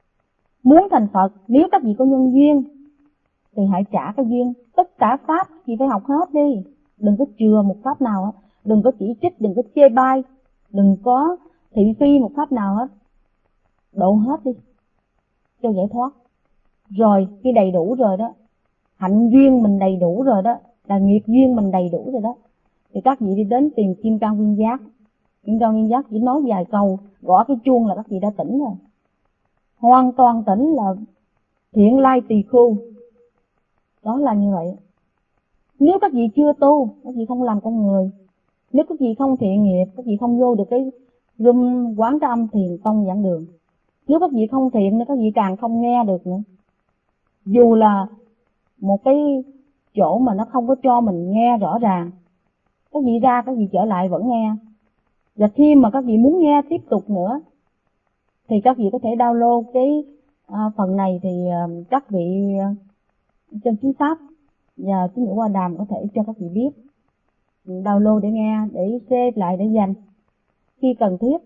Muốn thành Phật, nếu các vị có nhân duyên thì hãy trả cái duyên. Tất cả pháp chị phải học hết đi. Đừng có chừa một pháp nào hết. Đừng có chỉ trích, đừng có chê bai, đừng có thị phi một pháp nào hết. Độ hết đi cho giải thoát. Rồi khi đầy đủ rồi đó, hạnh duyên mình đầy đủ rồi đó, là nghiệp duyên mình đầy đủ rồi đó, thì các vị đi đến tìm Kim Cang Viên Giác. Kim Cang Viên Giác chỉ nói vài câu, gõ cái chuông là các vị đã tỉnh rồi. Hoàn toàn tỉnh, là thiện lai tỳ khu. Đó là như vậy. Nếu các vị chưa tu, các vị không làm con người. Nếu các vị không thiện nghiệp, các vị không vô được cái room quán cái âm thiền tông giảng đường. Nếu các vị không thiện, các vị càng không nghe được nữa. Dù là một cái chỗ mà nó không có cho mình nghe rõ ràng, các vị ra, các vị trở lại vẫn nghe. Và khi mà các vị muốn nghe tiếp tục nữa thì các vị có thể download cái à, phần này. Thì à, các vị à, chân chính pháp và Sư Nữ Hoa Đàm có thể cho các vị biết, download để nghe, để save lại, để dành khi cần thiết,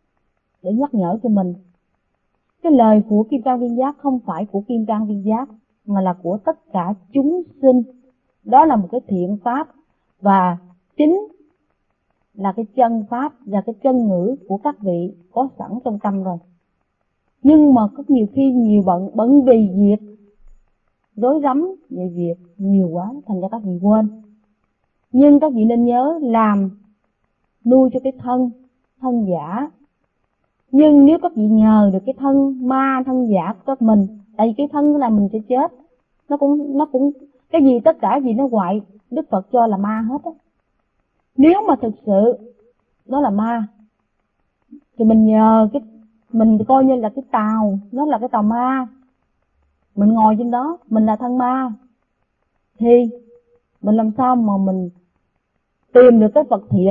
để nhắc nhở cho mình. Cái lời của Kim Cang Viên Giác không phải của Kim Cang Viên Giác, mà là của tất cả chúng sinh. Đó là một cái thiện pháp, và chính là cái chân pháp và cái chân ngữ của các vị có sẵn trong tâm rồi. Nhưng mà có nhiều khi nhiều bận, bận vì việc, rối rắm về việc nhiều quá, thành ra các vị quên. Nhưng các vị nên nhớ làm nuôi cho cái thân, thân giả. Nhưng nếu các vị nhờ được cái thân ma, thân giả của các mình, tại vì cái thân là mình sẽ chết, nó cũng nó cũng cái gì tất cả gì nó hoại, Đức Phật cho là ma hết á. Nếu mà thực sự đó là ma thì mình nhờ cái mình coi như là cái tàu, nó là cái tàu ma, mình ngồi trên đó, mình là thân ma, thì mình làm sao mà mình tìm được cái vật thiệt,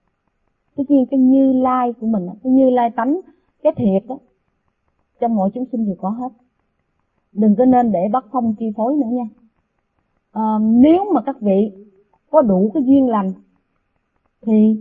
cái gì cái Như Lai của mình, cái Như Lai tánh, cái thiệt đó trong mọi chúng sinh đều có hết. Đừng có nên để bắt phong chi phối nữa nha. À, nếu mà các vị có đủ cái duyên lành thì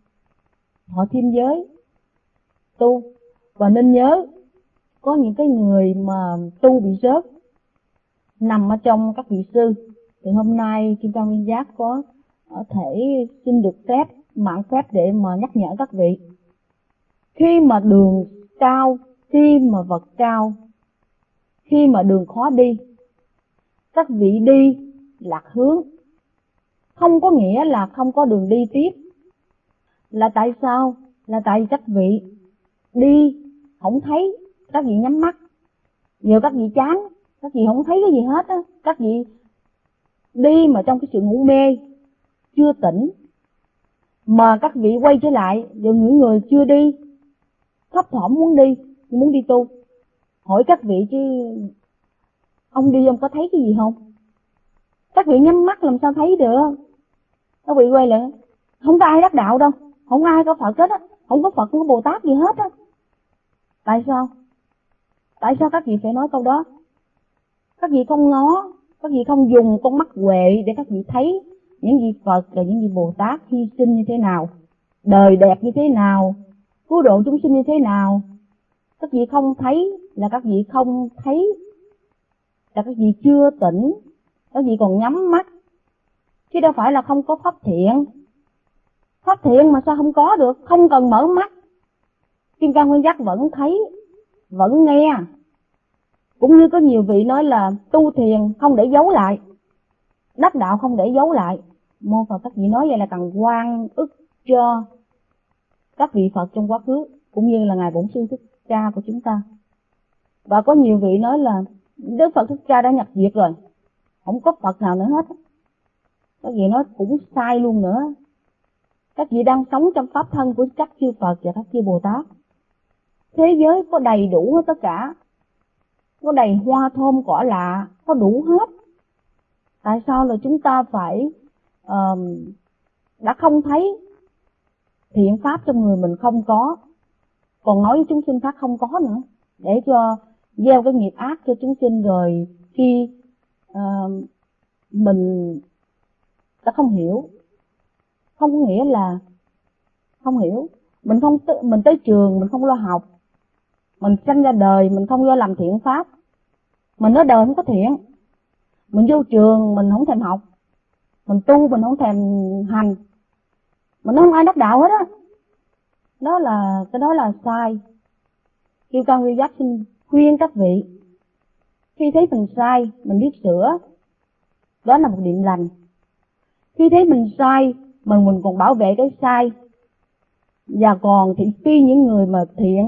họ thêm giới tu. Và nên nhớ, có những cái người mà tu bị rớt nằm ở trong các vị sư, thì hôm nay Kim Cang Viên Giác có thể xin được phép, mạng phép để mà nhắc nhở các vị. Khi mà đường cao, khi mà vật cao, khi mà đường khó đi, các vị đi lạc hướng, không có nghĩa là không có đường đi tiếp. Là tại sao? Là tại vì các vị đi không thấy, các vị nhắm mắt, nhiều các vị chán, các vị không thấy cái gì hết á. Các vị đi mà trong cái sự ngủ mê, chưa tỉnh, mà các vị quay trở lại, rồi những người chưa đi, thấp thỏm muốn đi, muốn đi tu, hỏi các vị chứ ông đi ông có thấy cái gì không? Các vị nhắm mắt làm sao thấy được? Các vị quay lại, không có ai đắc đạo đâu, Không ai có Phật hết á, không có Phật, không có Bồ Tát gì hết á. Tại sao? Tại sao các vị phải nói câu đó? Các vị không ngó, các vị không dùng con mắt huệ để các vị thấy những vị Phật và những vị Bồ Tát hy sinh như thế nào, đời đẹp như thế nào, cứu độ chúng sinh như thế nào. Các vị không thấy là các vị không thấy, là các vị chưa tỉnh, các vị còn nhắm mắt, chứ đâu phải là không có pháp thiện. Pháp thiện mà sao không có được, không cần mở mắt. Kim Cang Nguyên Giác vẫn thấy, vẫn nghe. Cũng như có nhiều vị nói là tu thiền không để giấu lại, đắc đạo không để giấu lại. Mô Phật các vị nói vậy là cần oan ức cho các vị Phật trong quá khứ, cũng như là Ngài Bổn Sư Thích Ca của chúng ta. Và có nhiều vị nói là Đức Phật Thích Ca đã nhập diệt rồi, không có Phật nào nữa hết. Các vị nói cũng sai luôn nữa. Các vị đang sống trong pháp thân của các chư Phật và các chư Bồ Tát. Thế giới có đầy đủ hết tất cả, có đầy hoa thơm cỏ lạ, có đủ hết. Tại sao là chúng ta phải uh, đã không thấy thiện pháp trong người mình không có, còn nói với chúng sinh khác không có nữa, để cho gieo cái nghiệp ác cho chúng sinh. Rồi khi uh, mình đã không hiểu, không có nghĩa là không hiểu, mình không mình tới trường mình không lo học, mình sanh ra đời mình không lo làm thiện pháp, mình ở đời không có thiện, mình vô trường mình không thèm học, mình tu mình không thèm hành, mình nói không ai đắc đạo hết á. Đó là cái đó là sai. Kim Cang Nguyên Giác xin khuyên các vị, khi thấy mình sai mình biết sửa, đó là một điểm lành. Khi thấy mình sai mà mình còn bảo vệ cái sai, và còn thị phi những người mà thiện,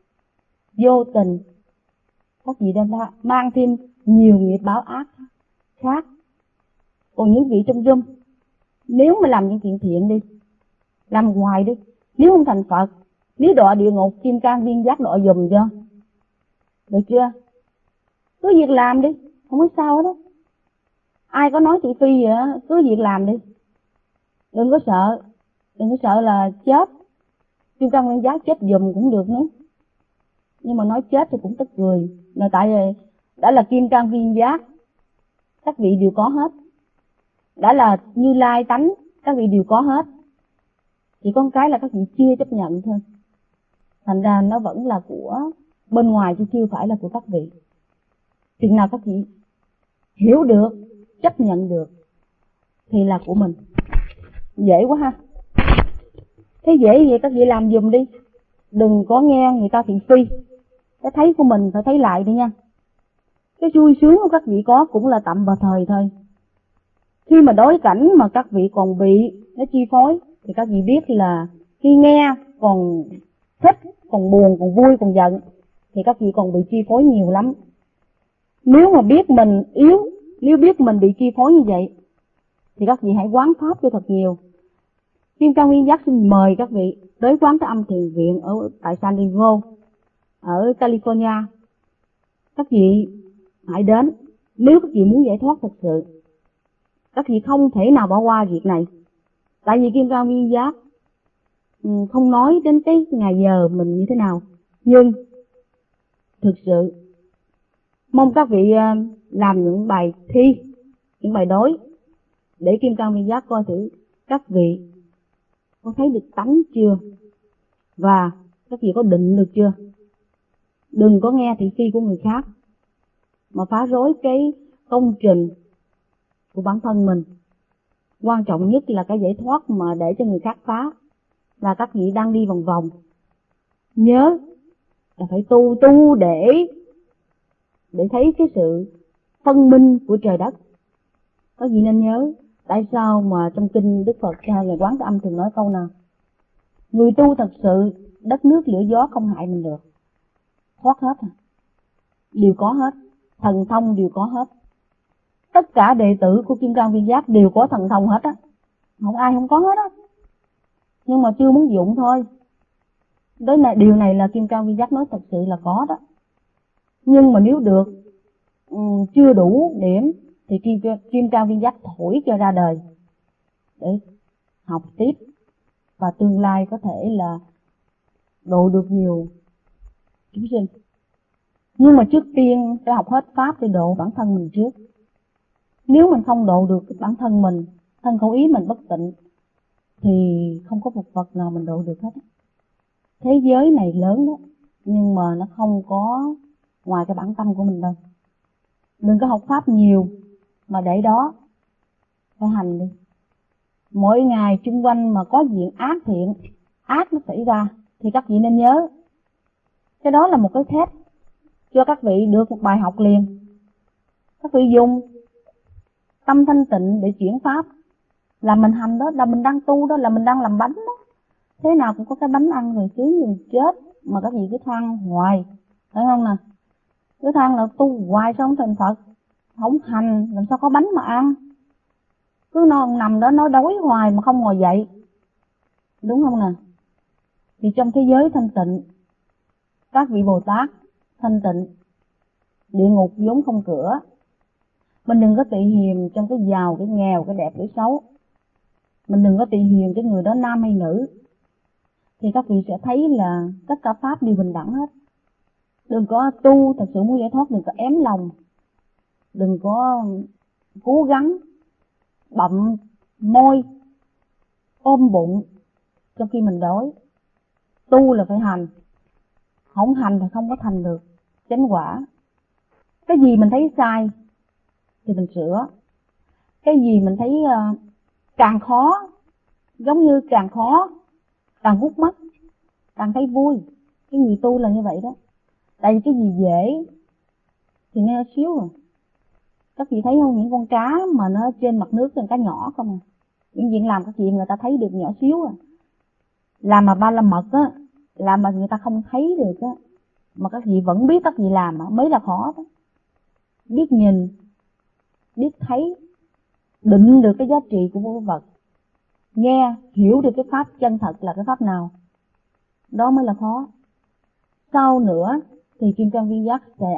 vô tình, các vị đã mang thêm nhiều nghiệp báo ác khác. Còn những vị trong rung, nếu mà làm những chuyện thiện đi, làm hoài đi, nếu không thành Phật, nếu đọa địa ngục, Kim Cang Nguyên Giác đọa dùm cho, được chưa? Cứ việc làm đi, không có sao hết đó. Ai có nói thị phi vậy đó, cứ việc làm đi, đừng có sợ, đừng có sợ là chết. Kim Cang Nguyên Giác chết dùm cũng được nữa, nhưng mà nói chết thì cũng tức cười, là tại vì đã là Kim Cang Nguyên Giác, các vị đều có hết. Đã là Như Lai tánh, các vị đều có hết. Chỉ có một cái là các vị chưa chấp nhận thôi. Thành ra nó vẫn là của bên ngoài chứ chưa phải là của các vị. Chừng nào các vị hiểu được, chấp nhận được thì là của mình. Dễ quá ha. Thế dễ vậy các vị làm giùm đi, đừng có nghe người ta thị phi. Cái thấy của mình phải thấy lại đi nha. Cái vui sướng của các vị có cũng là tạm bợ thời thôi. Khi mà đối cảnh mà các vị còn bị nó chi phối, thì các vị biết là khi nghe còn thích, còn buồn, còn vui, còn giận, thì các vị còn bị chi phối nhiều lắm. Nếu mà biết mình yếu, nếu biết mình bị chi phối như vậy, thì các vị hãy quán pháp cho thật nhiều. Kim Cang Nguyên Giác xin mời các vị tới quán Thế Âm Thiền Viện ở tại San Diego, ở California. Các vị hãy đến, nếu các vị muốn giải thoát thật sự. Các vị không thể nào bỏ qua việc này. Tại vì Kim Cang Nguyên Giác không nói đến cái ngày giờ mình như thế nào, nhưng thực sự mong các vị làm những bài thi, những bài đối, để Kim Cang Nguyên Giác coi thử các vị có thấy được tánh chưa, và các vị có định được chưa. Đừng có nghe thị phi của người khác mà phá rối cái công trình của bản thân mình. Quan trọng nhất là cái giải thoát mà để cho người khác phá, là các vị đang đi vòng vòng. Nhớ là phải tu tu để để thấy cái sự phân minh của trời đất. Các vị nên nhớ, tại sao mà trong kinh Đức Phật hay là Quán Thế Âm thường nói câu nào: người tu thật sự, đất nước lửa gió không hại mình được. Thoát hết, đều có hết, thần thông đều có hết. Tất cả đệ tử của Kim Cang Nguyên Giác đều có thần thông hết á, không ai không có hết á, nhưng mà chưa muốn dụng thôi. Đấy là điều này là Kim Cang Nguyên Giác nói thật sự là có đó. Nhưng mà nếu được um, chưa đủ điểm thì Kim, Kim Cang Nguyên Giác thổi cho ra đời để học tiếp. và tương lai có thể là độ được nhiều chúng sinh. Nhưng mà trước tiên phải học hết pháp để độ bản thân mình trước. Nếu mình không độ được bản thân mình, thân khẩu ý mình bất tịnh, thì không có một vật nào mình độ được hết. Thế giới này lớn đó, nhưng mà nó không có ngoài cái bản tâm của mình đâu. Đừng có học pháp nhiều mà để đó, phải hành đi. Mỗi ngày xung quanh mà có chuyện ác thiện, ác nó xảy ra, thì các vị nên nhớ, cái đó là một cái thép cho các vị được một bài học liền. Các vị dùng tâm thanh tịnh để chuyển pháp, là mình hành đó, là mình đang tu đó, là mình đang làm bánh đó. Thế nào cũng có cái bánh ăn rồi, chứ mình chết mà các vị cứ than hoài, phải không nè? Cứ than là tu hoài sao không thành Phật, không hành làm sao có bánh mà ăn. Cứ nó nằm đó nói đói hoài mà không ngồi dậy, đúng không nè? Thì trong thế giới thanh tịnh, các vị Bồ Tát thanh tịnh, địa ngục vốn không cửa. Mình đừng có tị hiềm trong cái giàu, cái nghèo, cái đẹp, cái xấu. Mình đừng có tị hiềm cái người đó nam hay nữ. Thì các vị sẽ thấy là tất cả pháp đều bình đẳng hết. Đừng có tu thật sự muốn giải thoát, đừng có ém lòng, đừng có cố gắng bậm môi, ôm bụng trong khi mình đói. Tu là phải hành, không hành thì không có thành được chánh quả. Cái gì mình thấy sai thì mình sửa. Cái gì mình thấy uh, càng khó, giống như càng khó càng hút mắt, càng thấy vui. Cái người tu là như vậy đó. Tại vì cái gì dễ thì nó xíu rồi. Các vị thấy không, những con cá mà nó trên mặt nước là cá nhỏ không à. Những chuyện làm các vị người ta thấy được nhỏ xíu à. Làm mà ba la mật á, làm mà người ta không thấy được á, mà các vị vẫn biết các vị làm á, mới là khó đó. Biết nhìn, biết thấy, định được cái giá trị của một vật, nghe, hiểu được cái pháp chân thật là cái pháp nào, đó mới là khó. Sau nữa thì Kim Cang Viên Giác sẽ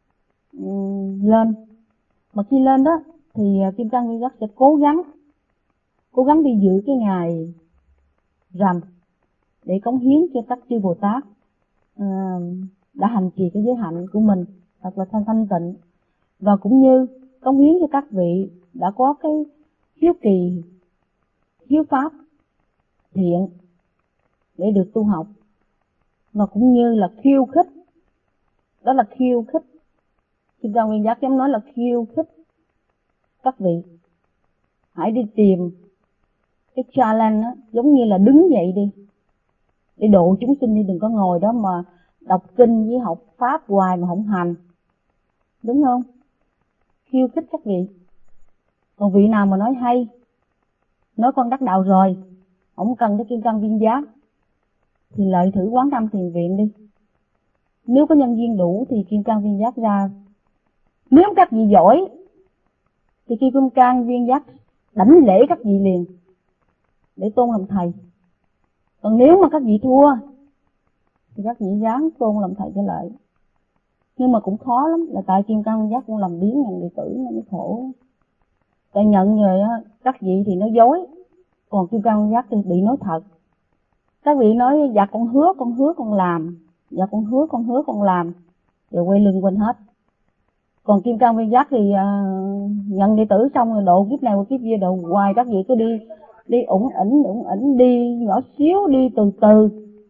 um, lên. Mà khi lên đó thì Kim Cang Viên Giác sẽ cố gắng cố gắng đi giữ cái ngày rằm để cống hiến cho các chư Bồ Tát uh, đã hành trì cái giới hạnh của mình thật là thanh thanh tịnh, và cũng như cống hiến cho các vị đã có cái hiếu kỳ, hiếu pháp thiện để được tu học, và cũng như là khiêu khích. Đó là khiêu khích. Kim Cang Viên Giác dám nói là khiêu khích các vị. Hãy đi tìm cái challenge đó, giống như là đứng dậy đi để độ chúng sinh đi. Đừng có ngồi đó mà đọc kinh với học pháp hoài mà không hành, đúng không? Khiêu khích các vị. Còn vị nào mà nói hay, nói con đắc đạo rồi, không cần cái Kim Cang Viên Giác, thì lợi thử Quán Tâm Thiền Viện đi. Nếu có nhân duyên đủ thì Kim Cang Viên Giác ra. Nếu các vị giỏi thì Kim Cang Viên Giác đảnh lễ các vị liền để tôn làm thầy. Còn nếu mà các vị thua thì các vị dám tôn làm thầy cho lợi. Nhưng mà cũng khó lắm, là tại Kim Cang Viên Giác cũng làm biến nhận đệ tử nó mới khổ. Tại nhận rồi á, các vị thì nói dối, còn Kim Cang Viên Giác thì bị nói thật. Các vị nói dạ con hứa, con hứa con làm, dạ con hứa, con hứa con làm, rồi quay lưng quên hết. Còn Kim Cang Viên Giác thì uh, nhận đệ tử xong rồi độ kiếp này qua kiếp kia độ hoài. Các vị cứ đi đi ủng ỉnh ủng ỉnh, đi nhỏ xíu, đi từ từ,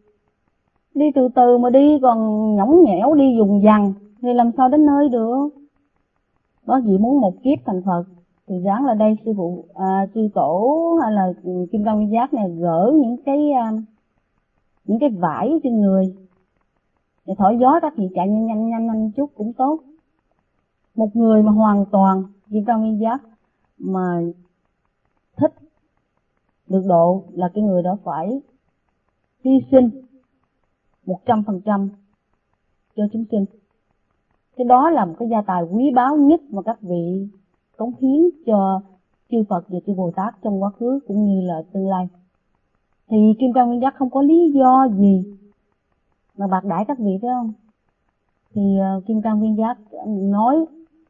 đi từ từ mà đi còn nhõng nhẽo, đi dùng dằng thì làm sao đến nơi được. Có gì muốn một kiếp thành Phật thì ráng là đây sư phụ à, sư tổ hay là Kim Cang Viên Giác này gỡ những cái uh, những cái vải trên người để thổi gió, các vị chạy nhanh nhanh nhanh nhanh chút cũng tốt. Một người mà hoàn toàn Kim Cang Viên Giác mà thích được độ là cái người đó phải hy sinh một trăm phần trăm cho chúng sinh. Cái đó là một cái gia tài quý báu nhất mà các vị cống hiến cho chư Phật và chư Bồ Tát trong quá khứ cũng như là tương lai. Thì Kim Cang Viên Giác không có lý do gì mà bạc đãi các vị, phải không? Thì uh, Kim Cang Viên Giác nói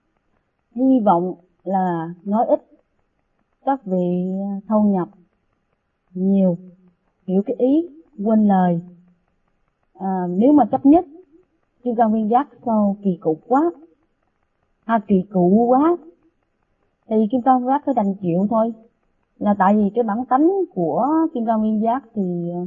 hy vọng là nói ít, các vị thâu nhập nhiều hiểu cái ý, quên lời. À, nếu mà chấp nhất Kim Cang Viên Giác sao kỳ cục quá, à kỳ cựu quá, thì Kim Cang Viên Giác phải đành chịu thôi. Là tại vì cái bản tánh của Kim Cang Viên Giác thì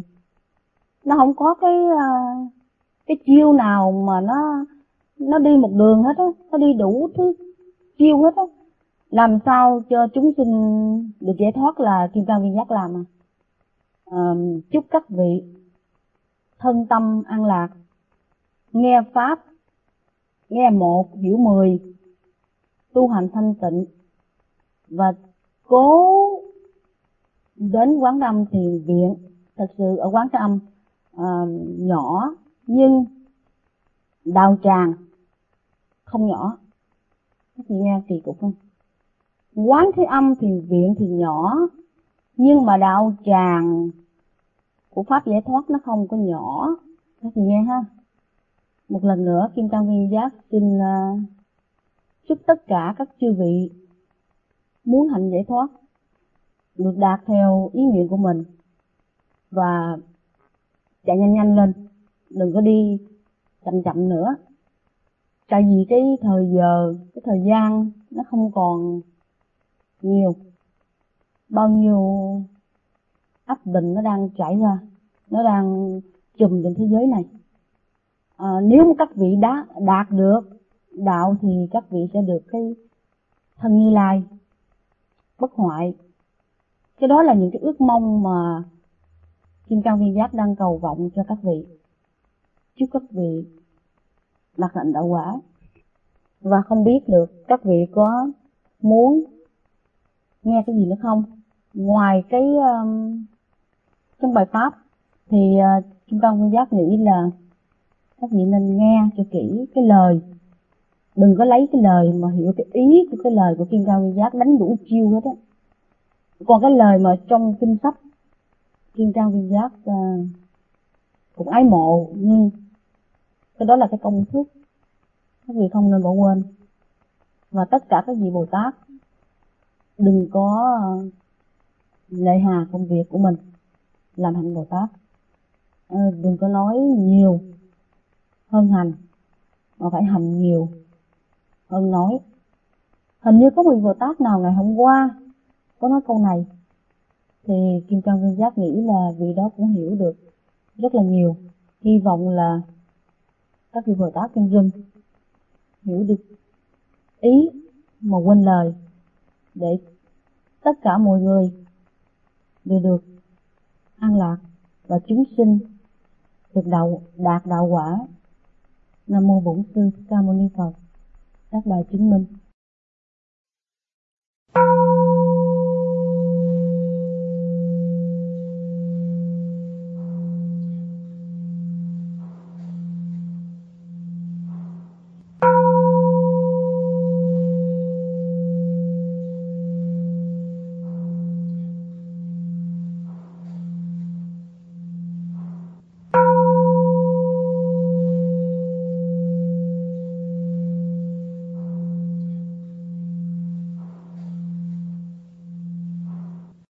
nó không có cái cái chiêu nào mà nó nó đi một đường hết á, nó đi đủ thứ chiêu hết á. Làm sao cho chúng sinh được giải thoát là Kim Cang Viên Giác làm à. À, chúc các vị thân tâm an lạc, nghe pháp, nghe một hiểu mười, tu hành thanh tịnh, và cố đến Quán Thế Âm Thiền Viện. Thật sự ở Quán Thế Âm à, nhỏ nhưng đạo tràng không nhỏ. Các chị nghe kỳ cục không? Quán Thế Âm Thiền Viện thì nhỏ, nhưng mà đạo tràng của pháp giải thoát nó không có nhỏ. Các chị nghe ha. Một lần nữa Kim Cang Viên Giác xin uh, chúc tất cả các chư vị muốn hạnh giải thoát được đạt theo ý nguyện của mình, và chạy nhanh nhanh lên, đừng có đi chậm chậm nữa. Tại vì cái thời giờ, cái thời gian nó không còn nhiều. Bao nhiêu áp bình nó đang chảy ra, nó đang trùm trên thế giới này. À, nếu mà các vị đã đạt được đạo thì các vị sẽ được cái thân Như Lai bất hoại. Cái đó là những cái ước mong mà Kim Cang Viên Giác đang cầu vọng cho các vị. Chúc các vị đạt hạnh đạo quả. Và không biết được các vị có muốn nghe cái gì nữa không? Ngoài cái um, trong bài pháp thì uh, Kim Cang Viên Giác nghĩ là các vị nên nghe cho kỹ cái lời. Đừng có lấy cái lời mà hiểu cái ý của cái lời của Kim Cang Viên Giác đánh đủ chiêu hết á. Còn cái lời mà trong kinh sách Kim Cang Viên Giác uh, cũng ái mộ, nhưng cái đó là cái công thức, các vị không nên bỏ quên. Và tất cả các vị Bồ Tát đừng có uh, nề hà công việc của mình làm hạnh Bồ Tát. À, đừng có nói nhiều hơn hành, mà phải hành nhiều hơn nói. Hình như có một Bồ Tát nào ngày hôm qua có nói câu này, thì Kim Cang Viên Giác nghĩ là vị đó cũng hiểu được rất là nhiều. Hy vọng là các vị Bồ Tát trong Zoom hiểu được ý mà quên lời, để tất cả mọi người đều được an lạc và chúng sinh được đạo, đạt đạo quả. Nam mô Bổn Sư Thích Ca Mâu Ni Phật. Các bài chứng minh.